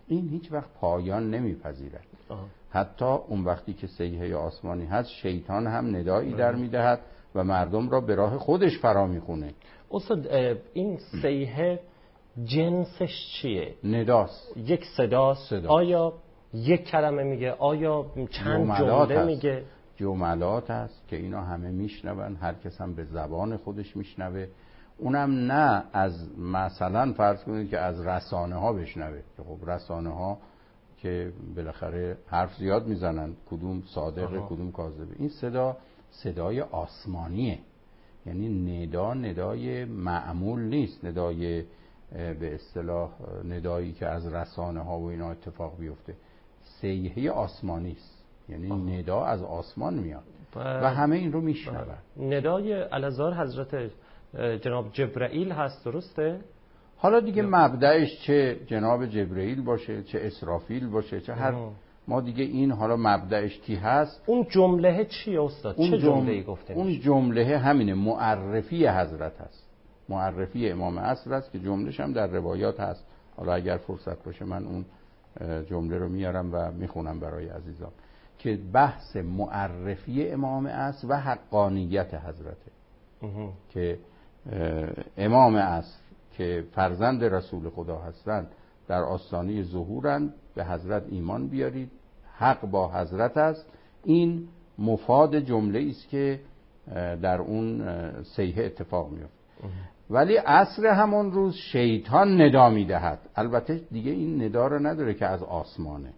این هیچ وقت پایان نمیپذیرد. حتی اون وقتی که صیحه آسمانی هست، شیطان هم ندایی در میدهد و مردم را به راه خودش فرا میخونه. استاد این صیحه جنسش چیه؟ نداست. یک صداست. آیا یک کلمه میگه؟ آیا چند جمله میگه؟ جملات هست که اینا همه میشنون، هر کس هم به زبان خودش میشنوه. اونم نه از مثلا فرض کنید که از رسانه ها بشنوه، که خب رسانه ها که بالاخره حرف زیاد میزنن، کدوم صادقه کدوم کاذبه. این صدای آسمانیه، یعنی ندای معمول نیست، ندای به اصطلاح ندایی که از رسانه ها و اینا اتفاق بیفته. صیحه آسمانی است، یعنی ندا از آسمان میاد و همه این رو میشنون. ندای الازار حضرت جناب جبرائیل هست، درسته؟ حالا دیگه مبدأش چه جناب جبرائیل باشه، چه اسرافیل باشه، چه هر ما دیگه، این حالا مبدأش کی هست. اون جمله چیه استاد؟ چه جمله‌ای گفته میشه؟ اون جمله همینه، معرفی حضرت هست، معرفی امام عصر است که جملهش هم در روایات هست. حالا اگر فرصت باشه من اون جمله رو میارم و میخونم برای عزیزان، که بحث معرفی امام عصر و حقانیت حضرته. که امام عصر که فرزند رسول خدا هستند، در آستانه ظهورند، به حضرت ایمان بیارید، حق با حضرت است. این مفاد جمله است که در اون صیحه اتفاق میفته. ولی عصر همون روز شیطان ندا میدهد. البته دیگه این ندا رو نداره که از آسمانه.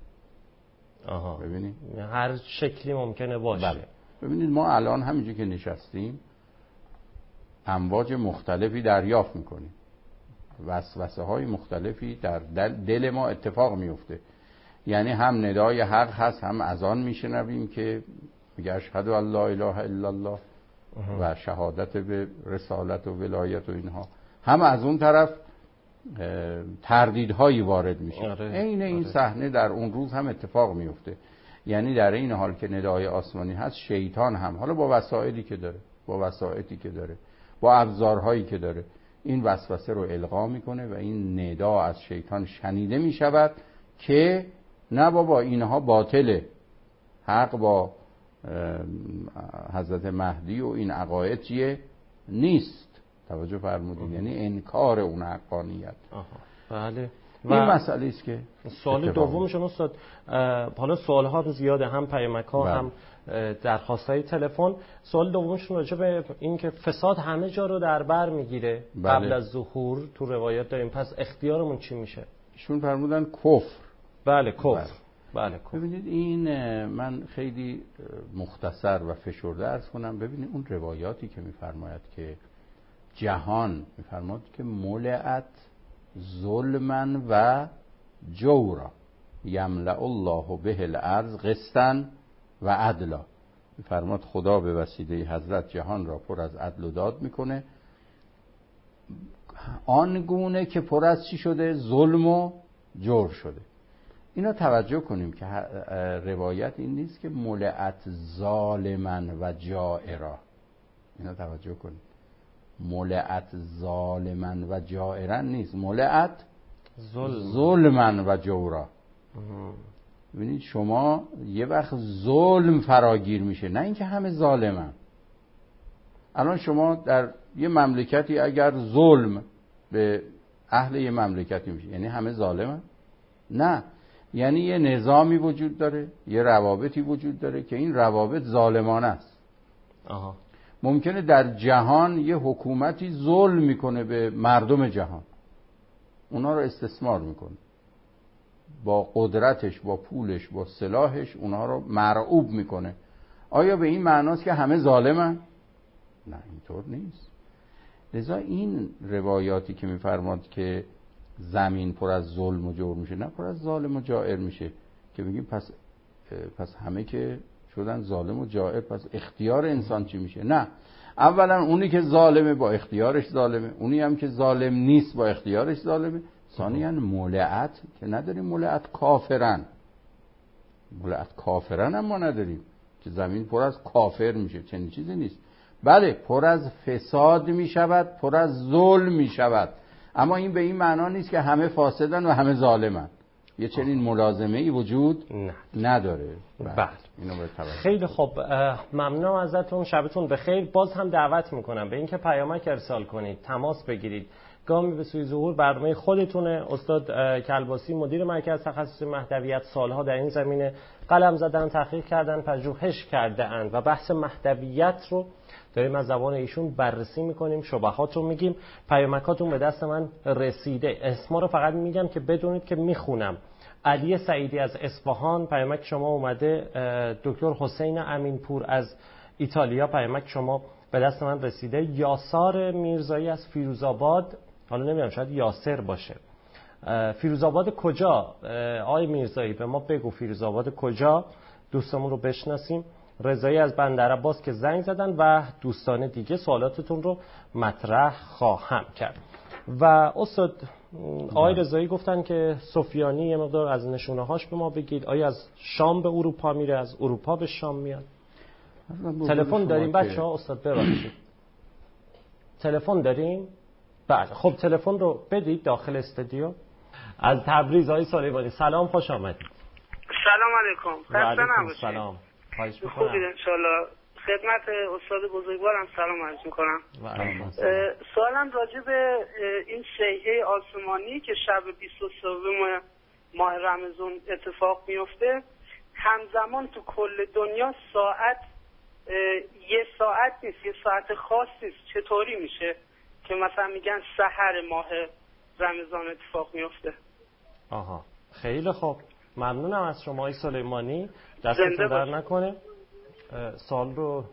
ببینید هر شکلی ممکنه باشه. بله. ببینید ما الان همینجور که نشستیم امواج مختلفی دریافت میکنیم، وسوسه های مختلفی در دل ما اتفاق میفته. یعنی هم ندای حق هست، هم اذان میشنویم که میگه اشهد ان لا اله الا الله و شهادت به رسالت و ولایت و اینها، هم از اون طرف تردیدهایی وارد میشه. این صحنه در اون روز هم اتفاق میفته. یعنی در این حال که ندای آسمانی هست، شیطان هم حالا با وسایلی که داره، با وسایلی که داره، با ابزارهایی که داره، این وسوسه رو القا میکنه و این ندا از شیطان شنیده میشود که نه بابا اینها باطله، حق با حضرت مهدی و این عقاید چیه نیست. توجه فرمودید؟ یعنی انکار اون حقانیت. بله. این مسئله است که سوال دومشون استاد، حالا سوال ها زیاده، هم پیامک ها هم درخواست های تلفن. سوال دومشون راجع به این که فساد همه جا رو در بر میگیره قبل از ظهور، تو روایت داریم، پس اختیارمون چی میشه؟ ایشون فرمودن کفر. بله کفر. بله کفر. ببینید این من خیلی مختصر و فشرده عرض کنم. ببینید اون روایاتی که میفرماید که جهان، میفرماید که ملئت ظلما و جورا یملأ الله به الارض قسطا و عدلا. میفرماید خدا به وسیله حضرت جهان را پر از عدل و داد میکنه، آنگونه که پر از چی شده؟ ظلم و جور شده. اینا توجه کنیم که روایت این نیست که ملئت ظالما و جائرا. اینا توجه کنیم، ملئت ظالما و جائرا نیست، ملئت ظلما و جورا. ببینید شما یه وقت ظلم فراگیر میشه، نه اینکه همه ظالمن. الان شما در یه مملکتی اگر ظلم به اهل یه مملکتی میشه، یعنی همه ظالمن؟ نه، یعنی یه نظامی وجود داره، یه روابطی وجود داره که این روابط ظالمانه است. ممکنه در جهان یه حکومتی ظلم میکنه به مردم جهان، اونا رو استثمار میکنه، با قدرتش، با پولش، با سلاحش اونا رو مرعوب میکنه. آیا به این معناست که همه ظالمن؟ نه، اینطور نیست. لذا این روایاتی که میفرماد که زمین پر از ظلم و جور میشه، نه پر از ظالم و جائر میشه، که بگیم پس همه که شدن ظالم و جائر، پس اختیار انسان چی میشه؟ نه، اولا اونی که ظالمه با اختیارش ظالمه، اونی هم که ظالم نیست با اختیارش ظالمه. ثانیاً ملئت که نداریم، ملئت کافرن. ملئت کافرن هم ما نداریم که زمین پر از کافر میشه، چنین چیزی نیست. بله پر از فساد میشود، پر از ظلم میشود، اما این به این معنا نیست که همه فاسدن و همه ظالمن. یه چنین ملازمه‌ای وجود نداره. بله. اینو به توجه. خیلی خوب، ممنونم ازتون، شبتون بخیر. باز هم دعوت میکنم به اینکه پیامک ارسال کنید، تماس بگیرید. گامی به سوی ظهور برنامه خودتونه. استاد کلباسی مدیر مرکز تخصصی مهدویت سالها در این زمینه قلم زدن، تحقیق کردن، پژوهش کرده اند و بحث مهدویت رو داریم از زبان ایشون بررسی میکنیم، شبهات رو میگیم. پیامکاتون به دست من رسیده، اسما رو فقط میگم که بدونید که میخونم. علی سعیدی از اصفهان پیامک شما اومده. دکتر حسین امینپور از ایتالیا پیامک شما به دست من رسیده. یاسار میرزایی از فیروزآباد، حالا نمیدونم شاید یاسر باشه. فیروزآباد کجا؟ آقای میرزایی به ما بگو فیروزآباد کجا، دوستمون رو بشناسیم. رضایی از بندرعباس که زنگ زدن و دوستان دیگه سوالاتتون رو مطرح خواهم کرد. و استاد آقای رضایی گفتن که سفیانی یه مقدار از نشونه‌هاش به ما بگید. آیا از شام به اروپا میره، از اروپا به شام میاد؟ تلفن داریم بچه‌ها؟ استاد ببخشید تلفن داریم؟ بله خب تلفن رو بدید داخل استودیو. از تبریز آقای سلیمانی سلام، خوش آمدید. سلام علیکم. خسته سلام. خواهش می‌کنم. خوبید ان شاءالله. خدمت استاد بزرگوارم سلام عرض می‌کنم. سوالم راجع به این سیحه آسمانی که شب 23 ماه رمضان اتفاق میفته، همزمان تو کل دنیا ساعت یه ساعت نیست، یه ساعت خاص نیست. چطوری میشه که مثلا میگن سحر ماه رمضان اتفاق میفته؟ آها خیلی خوب، ممنونم از شما آقای سلیمانی، دستتون در نکنه. سوال رو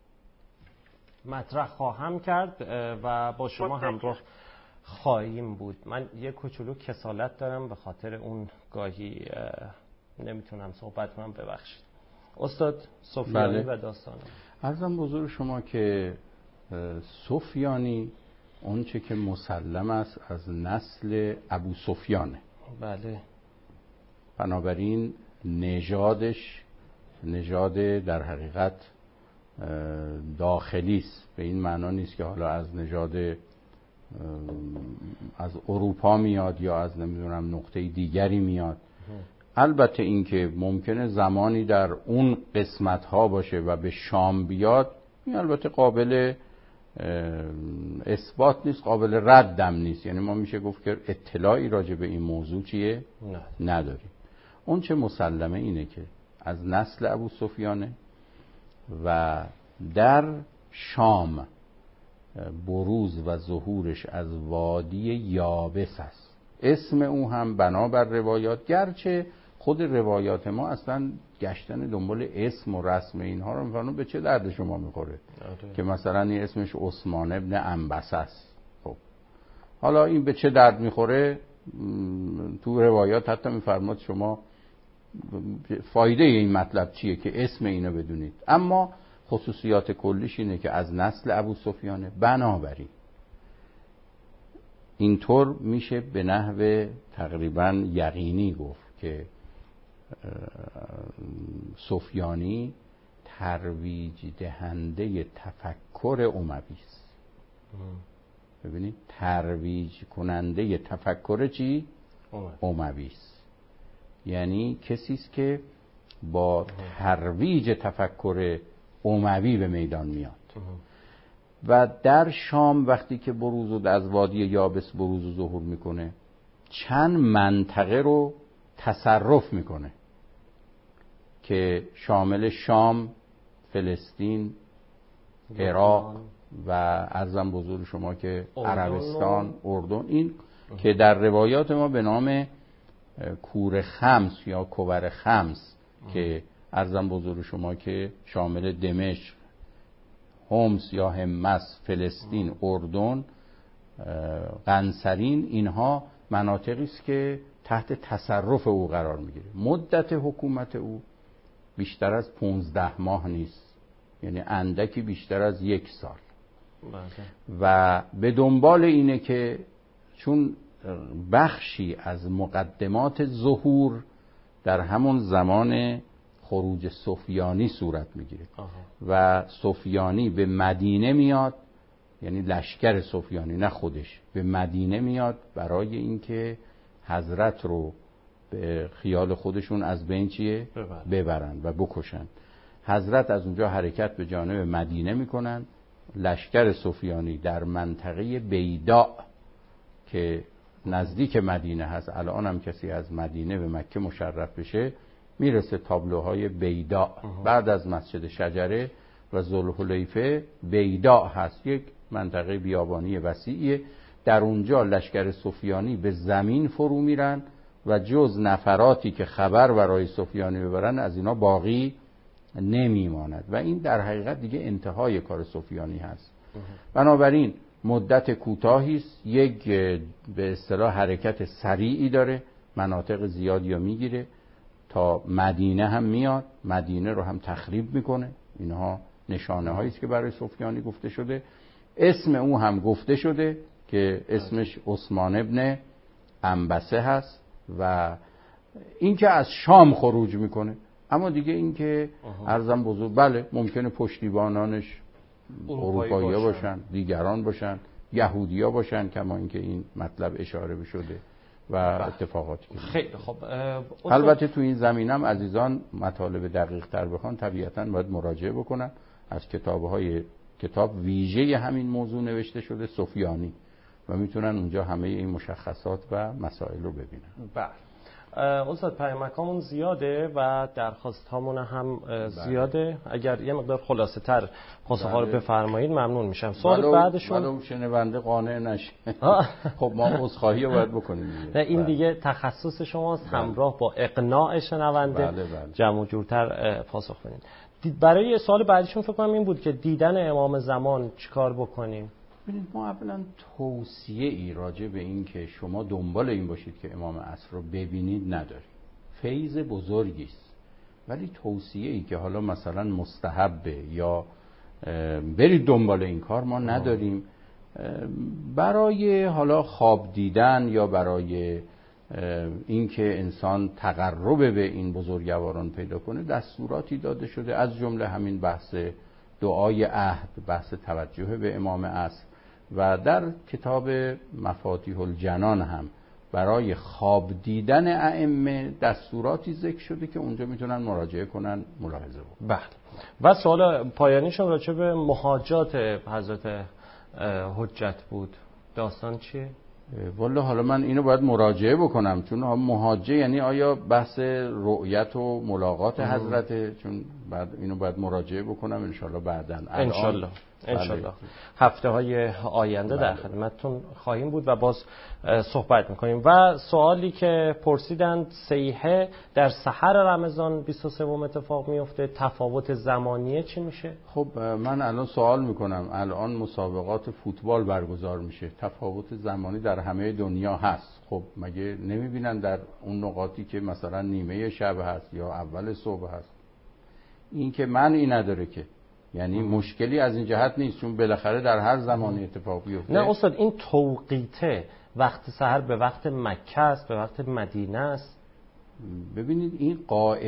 مطرح خواهم کرد و با شما همراه خواهیم بود. من یه کوچولو کسالت دارم، به خاطر اون گاهی نمیتونم صحبت کنم، ببخشید. استاد سفیانی و داستانم. عرضم بزرگ شما که سفیانی اون چه که مسلم است از نسل ابو سفیانه. بله. بنابراین نژادش نژاد در حقیقت داخلی است، به این معنا نیست که حالا از نژاد از اروپا میاد یا از نمیدونم نقطه دیگری میاد. البته این که ممکنه زمانی در اون قسمت ها باشه و به شام بیاد، این البته قابل اثبات نیست، قابل ردم نیست. یعنی ما میشه گفت که اطلاعی راجع به این موضوع چیه؟ نداریم. اون چه مسلمه اینه که از نسل ابو سفیانه و در شام بروز و ظهورش از وادی یابس است. اسم او هم بنابر روایات، گرچه خود روایات ما اصلا گشتن دنبال اسم و رسم اینها رو میفرمون به چه درد شما میخوره که مثلا این اسمش عثمان ابن عنبس است. خب حالا این به چه درد میخوره؟ تو روایات حتی میفرماد شما فایده این مطلب چیه که اسم اینو بدونید. اما خصوصیات کلیش اینه که از نسل ابو سفیانه. بنابراین اینطور میشه به نحو تقریبا یقینی گفت که سفیانی ترویج دهنده تفکر اموی است. ببینید ترویج کننده تفکر چی؟ اموی است. یعنی کسی است که با ترویج تفکر اموی به میدان میاد. و در شام وقتی که بروز و از وادی یابس بروز و ظهور میکنه، چند منطقه رو تصرف میکنه که شامل شام، فلسطین، عراق و عرضم بزرگ شما که عربستان، اردن، این که در روایات ما به نام کور خمس یا کوور خمس که عرضم بزرگ شما که شامل دمشق، حمص یا همس، فلسطین، اردن، قنصرین، اینها مناطقی است که تحت تصرف او قرار میگیره. مدت حکومت او بیشتر از 15 ماه نیست، یعنی اندکی بیشتر از 1 سال. و به دنبال اینه که چون بخشی از مقدمات ظهور در همون زمان خروج سفیانی صورت میگیره و سفیانی به مدینه میاد، یعنی لشکر سفیانی نه خودش به مدینه میاد برای اینکه حضرت رو به خیال خودشون از بین چیه؟ ببرن و بکشن. حضرت از اونجا حرکت به جانب مدینه میکنن. لشکر سفیانی در منطقه بیداء که نزدیک مدینه هست، الان هم کسی از مدینه به مکه مشرف بشه میرسه تابلوهای بیداء بعد از مسجد شجره و ذوالحلیفه بیداء هست، یک منطقه بیابانی وسیعیه. در اونجا لشکر سفیانی به زمین فرو میرن و جز نفراتی که خبر برای سفیانی ببرن از اینا باقی نمیماند و این در حقیقت دیگه انتهای کار سفیانی هست. بنابراین مدت کوتاهی است، یک به اصطلاح حرکت سریعی داره، مناطق زیادی رو میگیره تا مدینه هم میاد، مدینه رو هم تخریب میکنه. اینها نشانه هایی است که برای سفیانی گفته شده. اسم او هم گفته شده که اسمش عثمان ابن عنبسه هست و این که از شام خروج میکنه. اما دیگه این که عرضم بزرگ بله ممکنه پشتیبانانش اروپایی باشن، دیگران باشن، یهودی ها باشن، کما اینکه این مطلب اشاره بشده و اتفاقاتی که خیلی خب. البته تو این زمینه هم عزیزان مطالب دقیق تر بخوان طبیعتاً باید مراجعه بکنن. از کتاب ویژه همین موضوع نوشته شده سفیانی و میتونن اونجا همه این مشخصات و مسائل رو ببینن. بله استاد پیامکامون زیاده و درخواست هامون هم زیاده. اگر یه مقدار خلاصه تر پاسخ‌ها رو بفرمایید ممنون میشم. سوال بعدشون ولو شنونده قانع نشه. خب ما عذرخواهی رو باید بکنیم. نه این دیگه تخصص شماست، همراه با اقناع شنونده جمع و جورتر پاسخ بدین. برای سوال بعدیشون فکر کنم این بود که دیدن امام زمان چیکار بکنیم؟ ببینید ما اولا توصیه ای راجع به این که شما دنبال این باشید که امام عصر رو ببینید نداریم. فیض بزرگی است، ولی توصیه ای که حالا مثلا مستحبه یا برید دنبال این کار ما نداریم. برای حالا خواب دیدن یا برای اینکه انسان تقرب به این بزرگواران پیدا کنه دستوراتی داده شده، از جمله همین بحث دعای عهد، بحث توجه به امام عصر و در کتاب مفاتیح الجنان هم برای خواب دیدن ائمه دستوراتی ذکر شده که اونجا میتونن مراجعه کنن، ملاحظه بکنن. بله. و سوال پایانیشون راجع به مهاجات حضرت حجت بود. داستان چیه؟ والا حالا من اینو باید مراجعه بکنم، چون مهاجه یعنی آیا بحث رؤیت و ملاقات حضرته، چون بعد اینو باید مراجعه بکنم انشالله بعداً. انشالله هفته های آینده در خدمتتون خواهیم بود و باز صحبت میکنیم. و سوالی که پرسیدند صیحه در سحر رمضان 23 اتفاق میفته، تفاوت زمانیه چی میشه؟ خب من الان سوال میکنم، الان مسابقات فوتبال برگزار میشه، تفاوت زمانی در همه دنیا هست. خب مگه نمیبینن در اون نقاطی که مثلا نیمه شب هست یا اول صبح هست؟ این که معنی نداره که، یعنی مشکلی از این جهت نیست، چون بالاخره در هر زمانی اتفاق بیفته. نه استاد این توقیته وقت سحر به وقت مکه است، به وقت مدینه است. ببینید این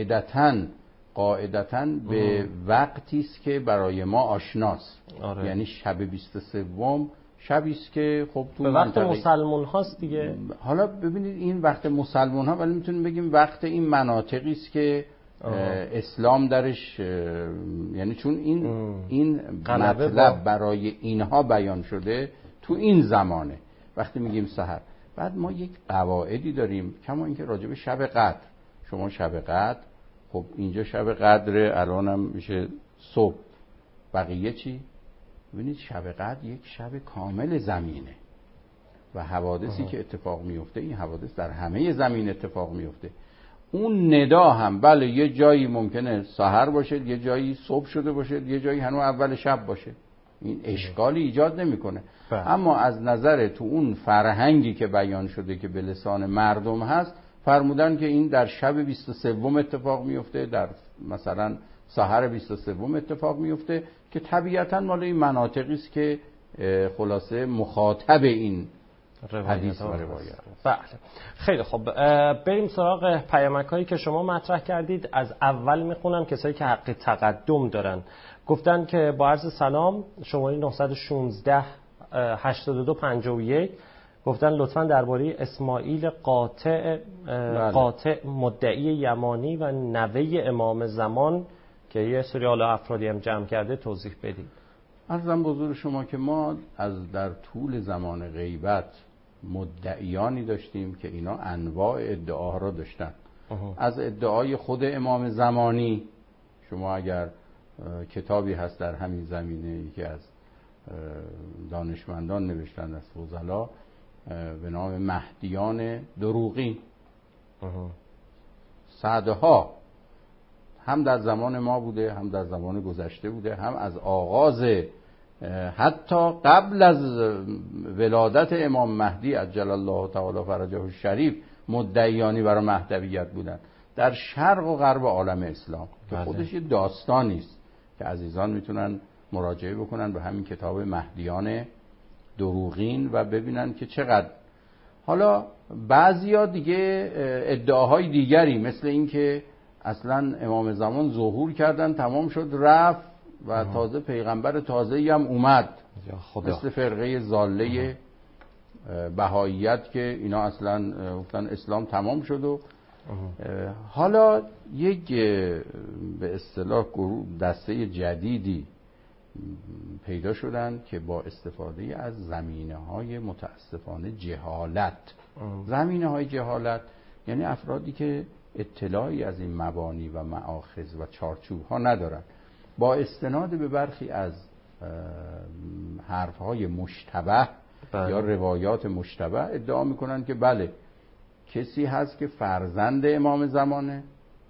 قاعدتاً به وقتی است که برای ما آشناست. آره. یعنی شب 23 شبی است که خب تو به وقت مسلمان هاست دیگه. حالا ببینید این وقت مسلمان ها، ولی میتونیم بگیم وقت این مناطقی است که اسلام درش، یعنی چون این مطلب برای اینها بیان شده تو این زمانه. وقتی میگیم سحر، بعد ما یک قواعدی داریم، کما اینکه راجع به شب قدر، شما شب قدر، خب اینجا شب قدر الانم میشه صبح، بقیه چی؟ ببینید شب قدر یک شب کامل زمینه و حوادثی که اتفاق میفته، این حوادث در همه زمین اتفاق میفته. اون ندا هم بله یه جایی ممکنه سحر باشه، یه جایی صبح شده باشه، یه جایی هنوز اول شب باشه، این اشکالی ایجاد نمیکنه. اما از نظر تو اون فرهنگی که بیان شده که به لسان مردم هست، فرمودن که این در شب 23 اتفاق میفته، در مثلا سحر 23 اتفاق میفته، که طبیعتاً مال این مناطقی است که خلاصه مخاطب این حدیث و روایت. بله خیلی خب، بریم سراغ پیامک‌هایی که شما مطرح کردید. از اول میخونم کسایی که حق تقدم دارن. گفتن که با عرض سلام، شماره 916 8251 گفتن لطفاً درباره اسماعیل قاطع مدعی یمانی و نوه امام زمان که یه سری افرادی هم جمع کرده توضیح بدید. عرضم به حضور شما که ما در طول زمان غیبت مدعیانی داشتیم که اینا انواع ادعاها را داشتن. از ادعای خود امام زمانی، شما اگر کتابی هست در همین زمینه یکی از دانشمندان نوشتن از فضلا به نام مهدیان دروغین، صدها هم در زمان ما بوده، هم در زمان گذشته بوده، هم از آغاز حتی قبل از ولادت امام مهدی عجل الله تعالی فرجه الشریف مدعیانی برای مهدویت بودن در شرق و غرب عالم اسلام که خودش یه داستانی است که عزیزان میتونن مراجعه بکنن به همین کتاب مهدیان دروغین و ببینن که چقدر. حالا بعضیا دیگه ادعاهای دیگری مثل این که اصلا امام زمان ظهور کردن تمام شد رفت و تازه پیغمبر تازه‌ای هم اومد، مثل فرقه ضاله بهائیت که اینا اصلا گفتن اسلام تمام شد. و حالا یک به اصطلاح دسته جدیدی پیدا شدن که با استفاده از زمینه‌های متاسفانه جهالت، زمینه‌های جهالت یعنی افرادی که اطلاعی از این مبانی و مآخذ و چارچوب‌ها ندارن، با استناد به برخی از حرف‌های مشتبه یا روایات مشتبه ادعا میکنن که بله کسی هست که فرزند امام زمان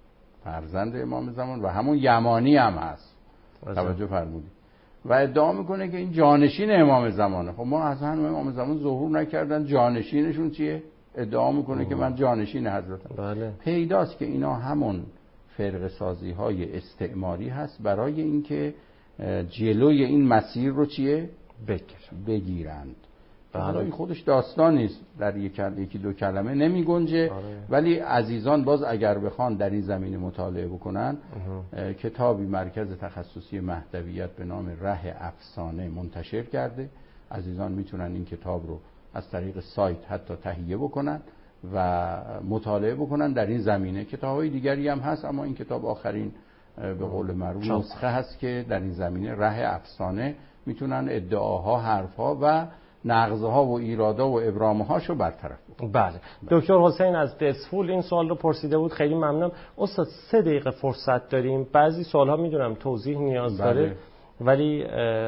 و همون یمانی هم هست، توجه فرمودید، و ادعا میکنه که این جانشین امام زمانه. خب ما اصلا امام زمان ظهور نکردن، جانشینشون چیه؟ ادعا میکنه که من جانشین حضرتم. بله. پیداست که اینا همون فرقه سازی های استعماری هست برای اینکه جلوی این مسیر رو چیه؟ بگیرند. حالا این خودش داستان نیست، در یکی دو کلمه نمی گنجه. ولی عزیزان باز اگر بخوان در این زمینه مطالعه بکنن کتابی مرکز تخصصی مهدویت به نام ره افسانه منتشر کرده. عزیزان میتونن این کتاب رو از طریق سایت حتی تهیه بکنن و مطالعه بکنن در این زمینه. کتاب‌های دیگری هم هست اما این کتاب آخرین به قول معروف نسخه هست که در این زمینه ره افسانه میتونن ادعاها، حرفها و نقضها و ایرادا و ابرامهاشو برطرف بکنن. بله. دکتر حسین از دسفول این سوال رو پرسیده بود، خیلی ممنونم. استاد 3 دقیقه فرصت داریم، بعضی سوال‌ها میدونم توضیح نیاز داره ولی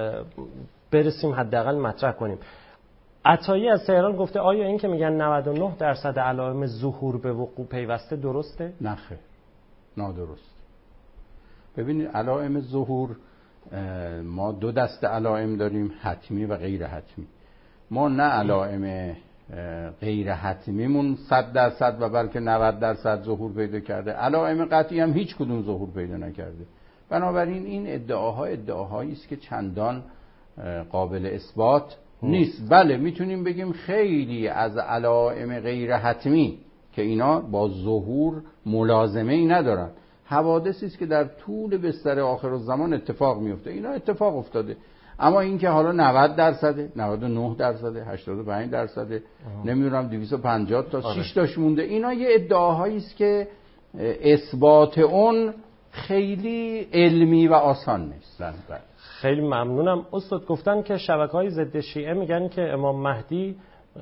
برسیم حداقل مطرح کنیم. عطایی از تهران گفته آیا این که میگن 99% علائم ظهور به وقوع پیوسته درسته؟ نه خیر، نادرست. ببینید علائم ظهور ما 2 دسته علائم داریم، حتمی و غیر حتمی. ما نه علائم غیر حتمیمون 100% و بلکه 90% ظهور پیدا کرده، علائم قطعی هم هیچ کدوم ظهور پیدا نکرده. بنابراین این ادعاهایی است که چندان قابل اثبات نیست. بله میتونیم بگیم خیلی از علائم غیر حتمی که اینا با ظهور ملازمه ای ندارن، حوادثی است که در طول بستر آخرالزمان اتفاق میفته، اینا اتفاق افتاده. اما این که حالا 90%، 99%، 85%، نمیدونم 250 تا 6 تاش مونده، اینا یه ادعاهایی است که اثبات اون خیلی علمی و آسان نیست. خیلی ممنونم. استاد گفتن که شبکه‌های ضد شیعه میگن که امام مهدی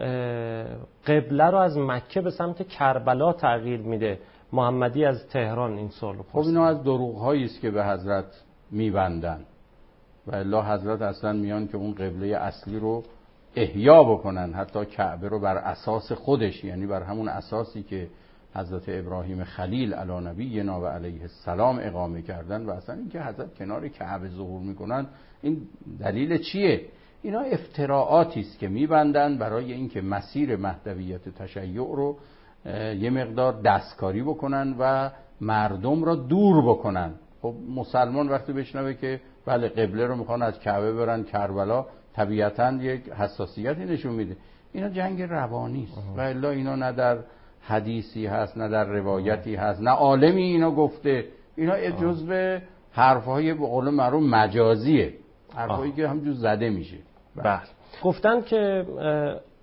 قبله رو از مکه به سمت کربلا تغییر میده. محمدی از تهران این سوال رو پرسید. خب اینا از دروغ‌هایی است که به حضرت میبندن و الا حضرت اصلا میان که اون قبله اصلی رو احیا بکنن، حتی کعبه رو بر اساس خودش، یعنی بر همون اساسی که حضرت ابراهیم خلیل علی نبینا و علیه السلام اقامه کردن و اصلا اینکه حضرت کنار کعبه ظهور میکنن این دلیل چیه؟ اینا افتراعاتی است که میبندن برای اینکه مسیر مهدویت تشیع رو یه مقدار دستکاری بکنن و مردم را دور بکنن. خب مسلمان وقتی بشنوه که بله قبله رو میخوان از کعبه برن کربلا، طبیعتاً یک حساسیتی نشون میده. اینا جنگ روانی است و الا اینا نه در حدیثی هست، نه در روایتی هست، نه عالمی اینا گفته. اینا جزء حرفهای به قول معروف مجازیه، حرفایی که همجور زده میشه. بله. گفتن که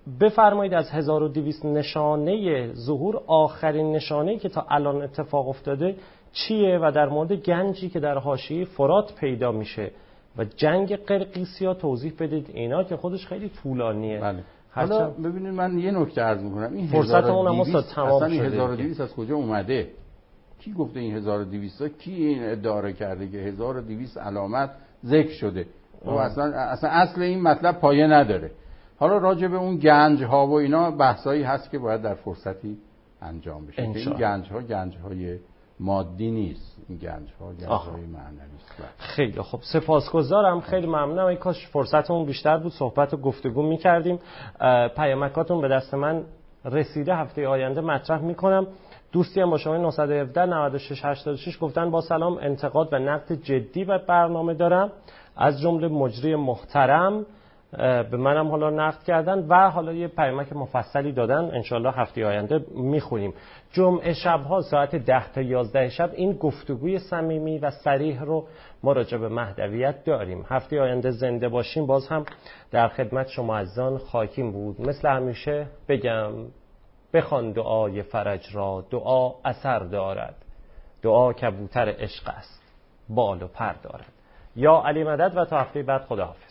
بفرمایید از 1200 نشانه ظهور آخرین نشانه‌ای که تا الان اتفاق افتاده چیه و در مورد گنجی که در حاشیه فرات پیدا میشه و جنگ قرقیسیا توضیح بدید. اینا که خودش خیلی طولانیه. بله. حالا ببینید من یه نکته عرض می‌کنم، این فرصتمون هم تمام شده. 1200 از کجا اومده؟ کی گفته این 1200 کی این ادعا کرده که 1200 علامت ذکر شده؟ و اصلا اصل این مطلب پایه نداره. حالا راجع به اون گنج ها و اینا بحثایی هست که باید در فرصتی انجام بشه. این گنج های مادی نیست، این گنج های معنوی است. خیلی خب، سپاسگزارم، خیلی ممنونم. ای کاش فرصتمون بیشتر بود، صحبت و گفتگو می‌کردیم. پیامکاتون به دست من رسیده، هفته آینده مطرح می‌کنم. دوستی هم با شما 917 96 86 گفتن با سلام، انتقاد و نقد جدی به برنامه دارم، از جمله مجری محترم به منم حالا نقد کردن و حالا یه پیامک مفصلی دادن، انشالله هفته آینده میخونیم. جمعه شب‌ها ساعت 10 تا 11 شب این گفتگوی صمیمی و صریح رو ما راجع به مهدویت داریم. هفته آینده زنده باشیم، باز هم در خدمت شما عزیزان خواهیم بود. مثل همیشه بگم بخوان دعای فرج را، دعا اثر دارد، دعا کبوتر عشق است، بال و پر دارد. یا علی مدد و تا هفته بعد خداحافظ.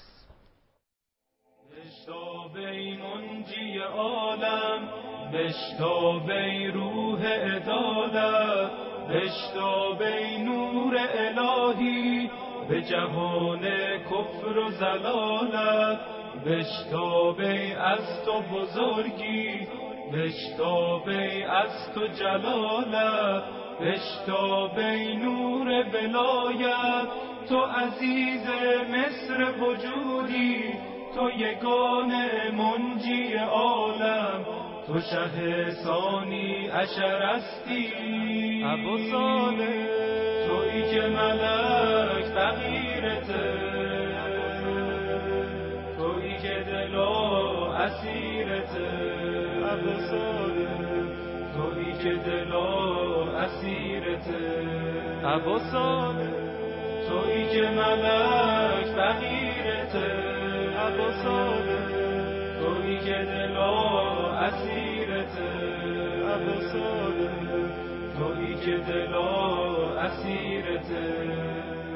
بشتابی منجی عالم، بشتابی روح عدالت، بشتابی نور الهی به جهان کفر و زلالت، بشتابی از تو بزرگی، بشتابی از تو جلالت، بشتابی نور ولایت، تو عزیز مصر وجودی، تو یگان منجی عالم، تو شه ثانی عشر استی ابو صالح، تویی که ملک فقیرته، تویی که دلا اسیرته ابو صالح، تویی که دلا اسیرته ابو صالح، تویی که ملک فقیرته ابو صالح، تویی که دلا اسیرته ابو صالح، تویی که دلا اسیرته.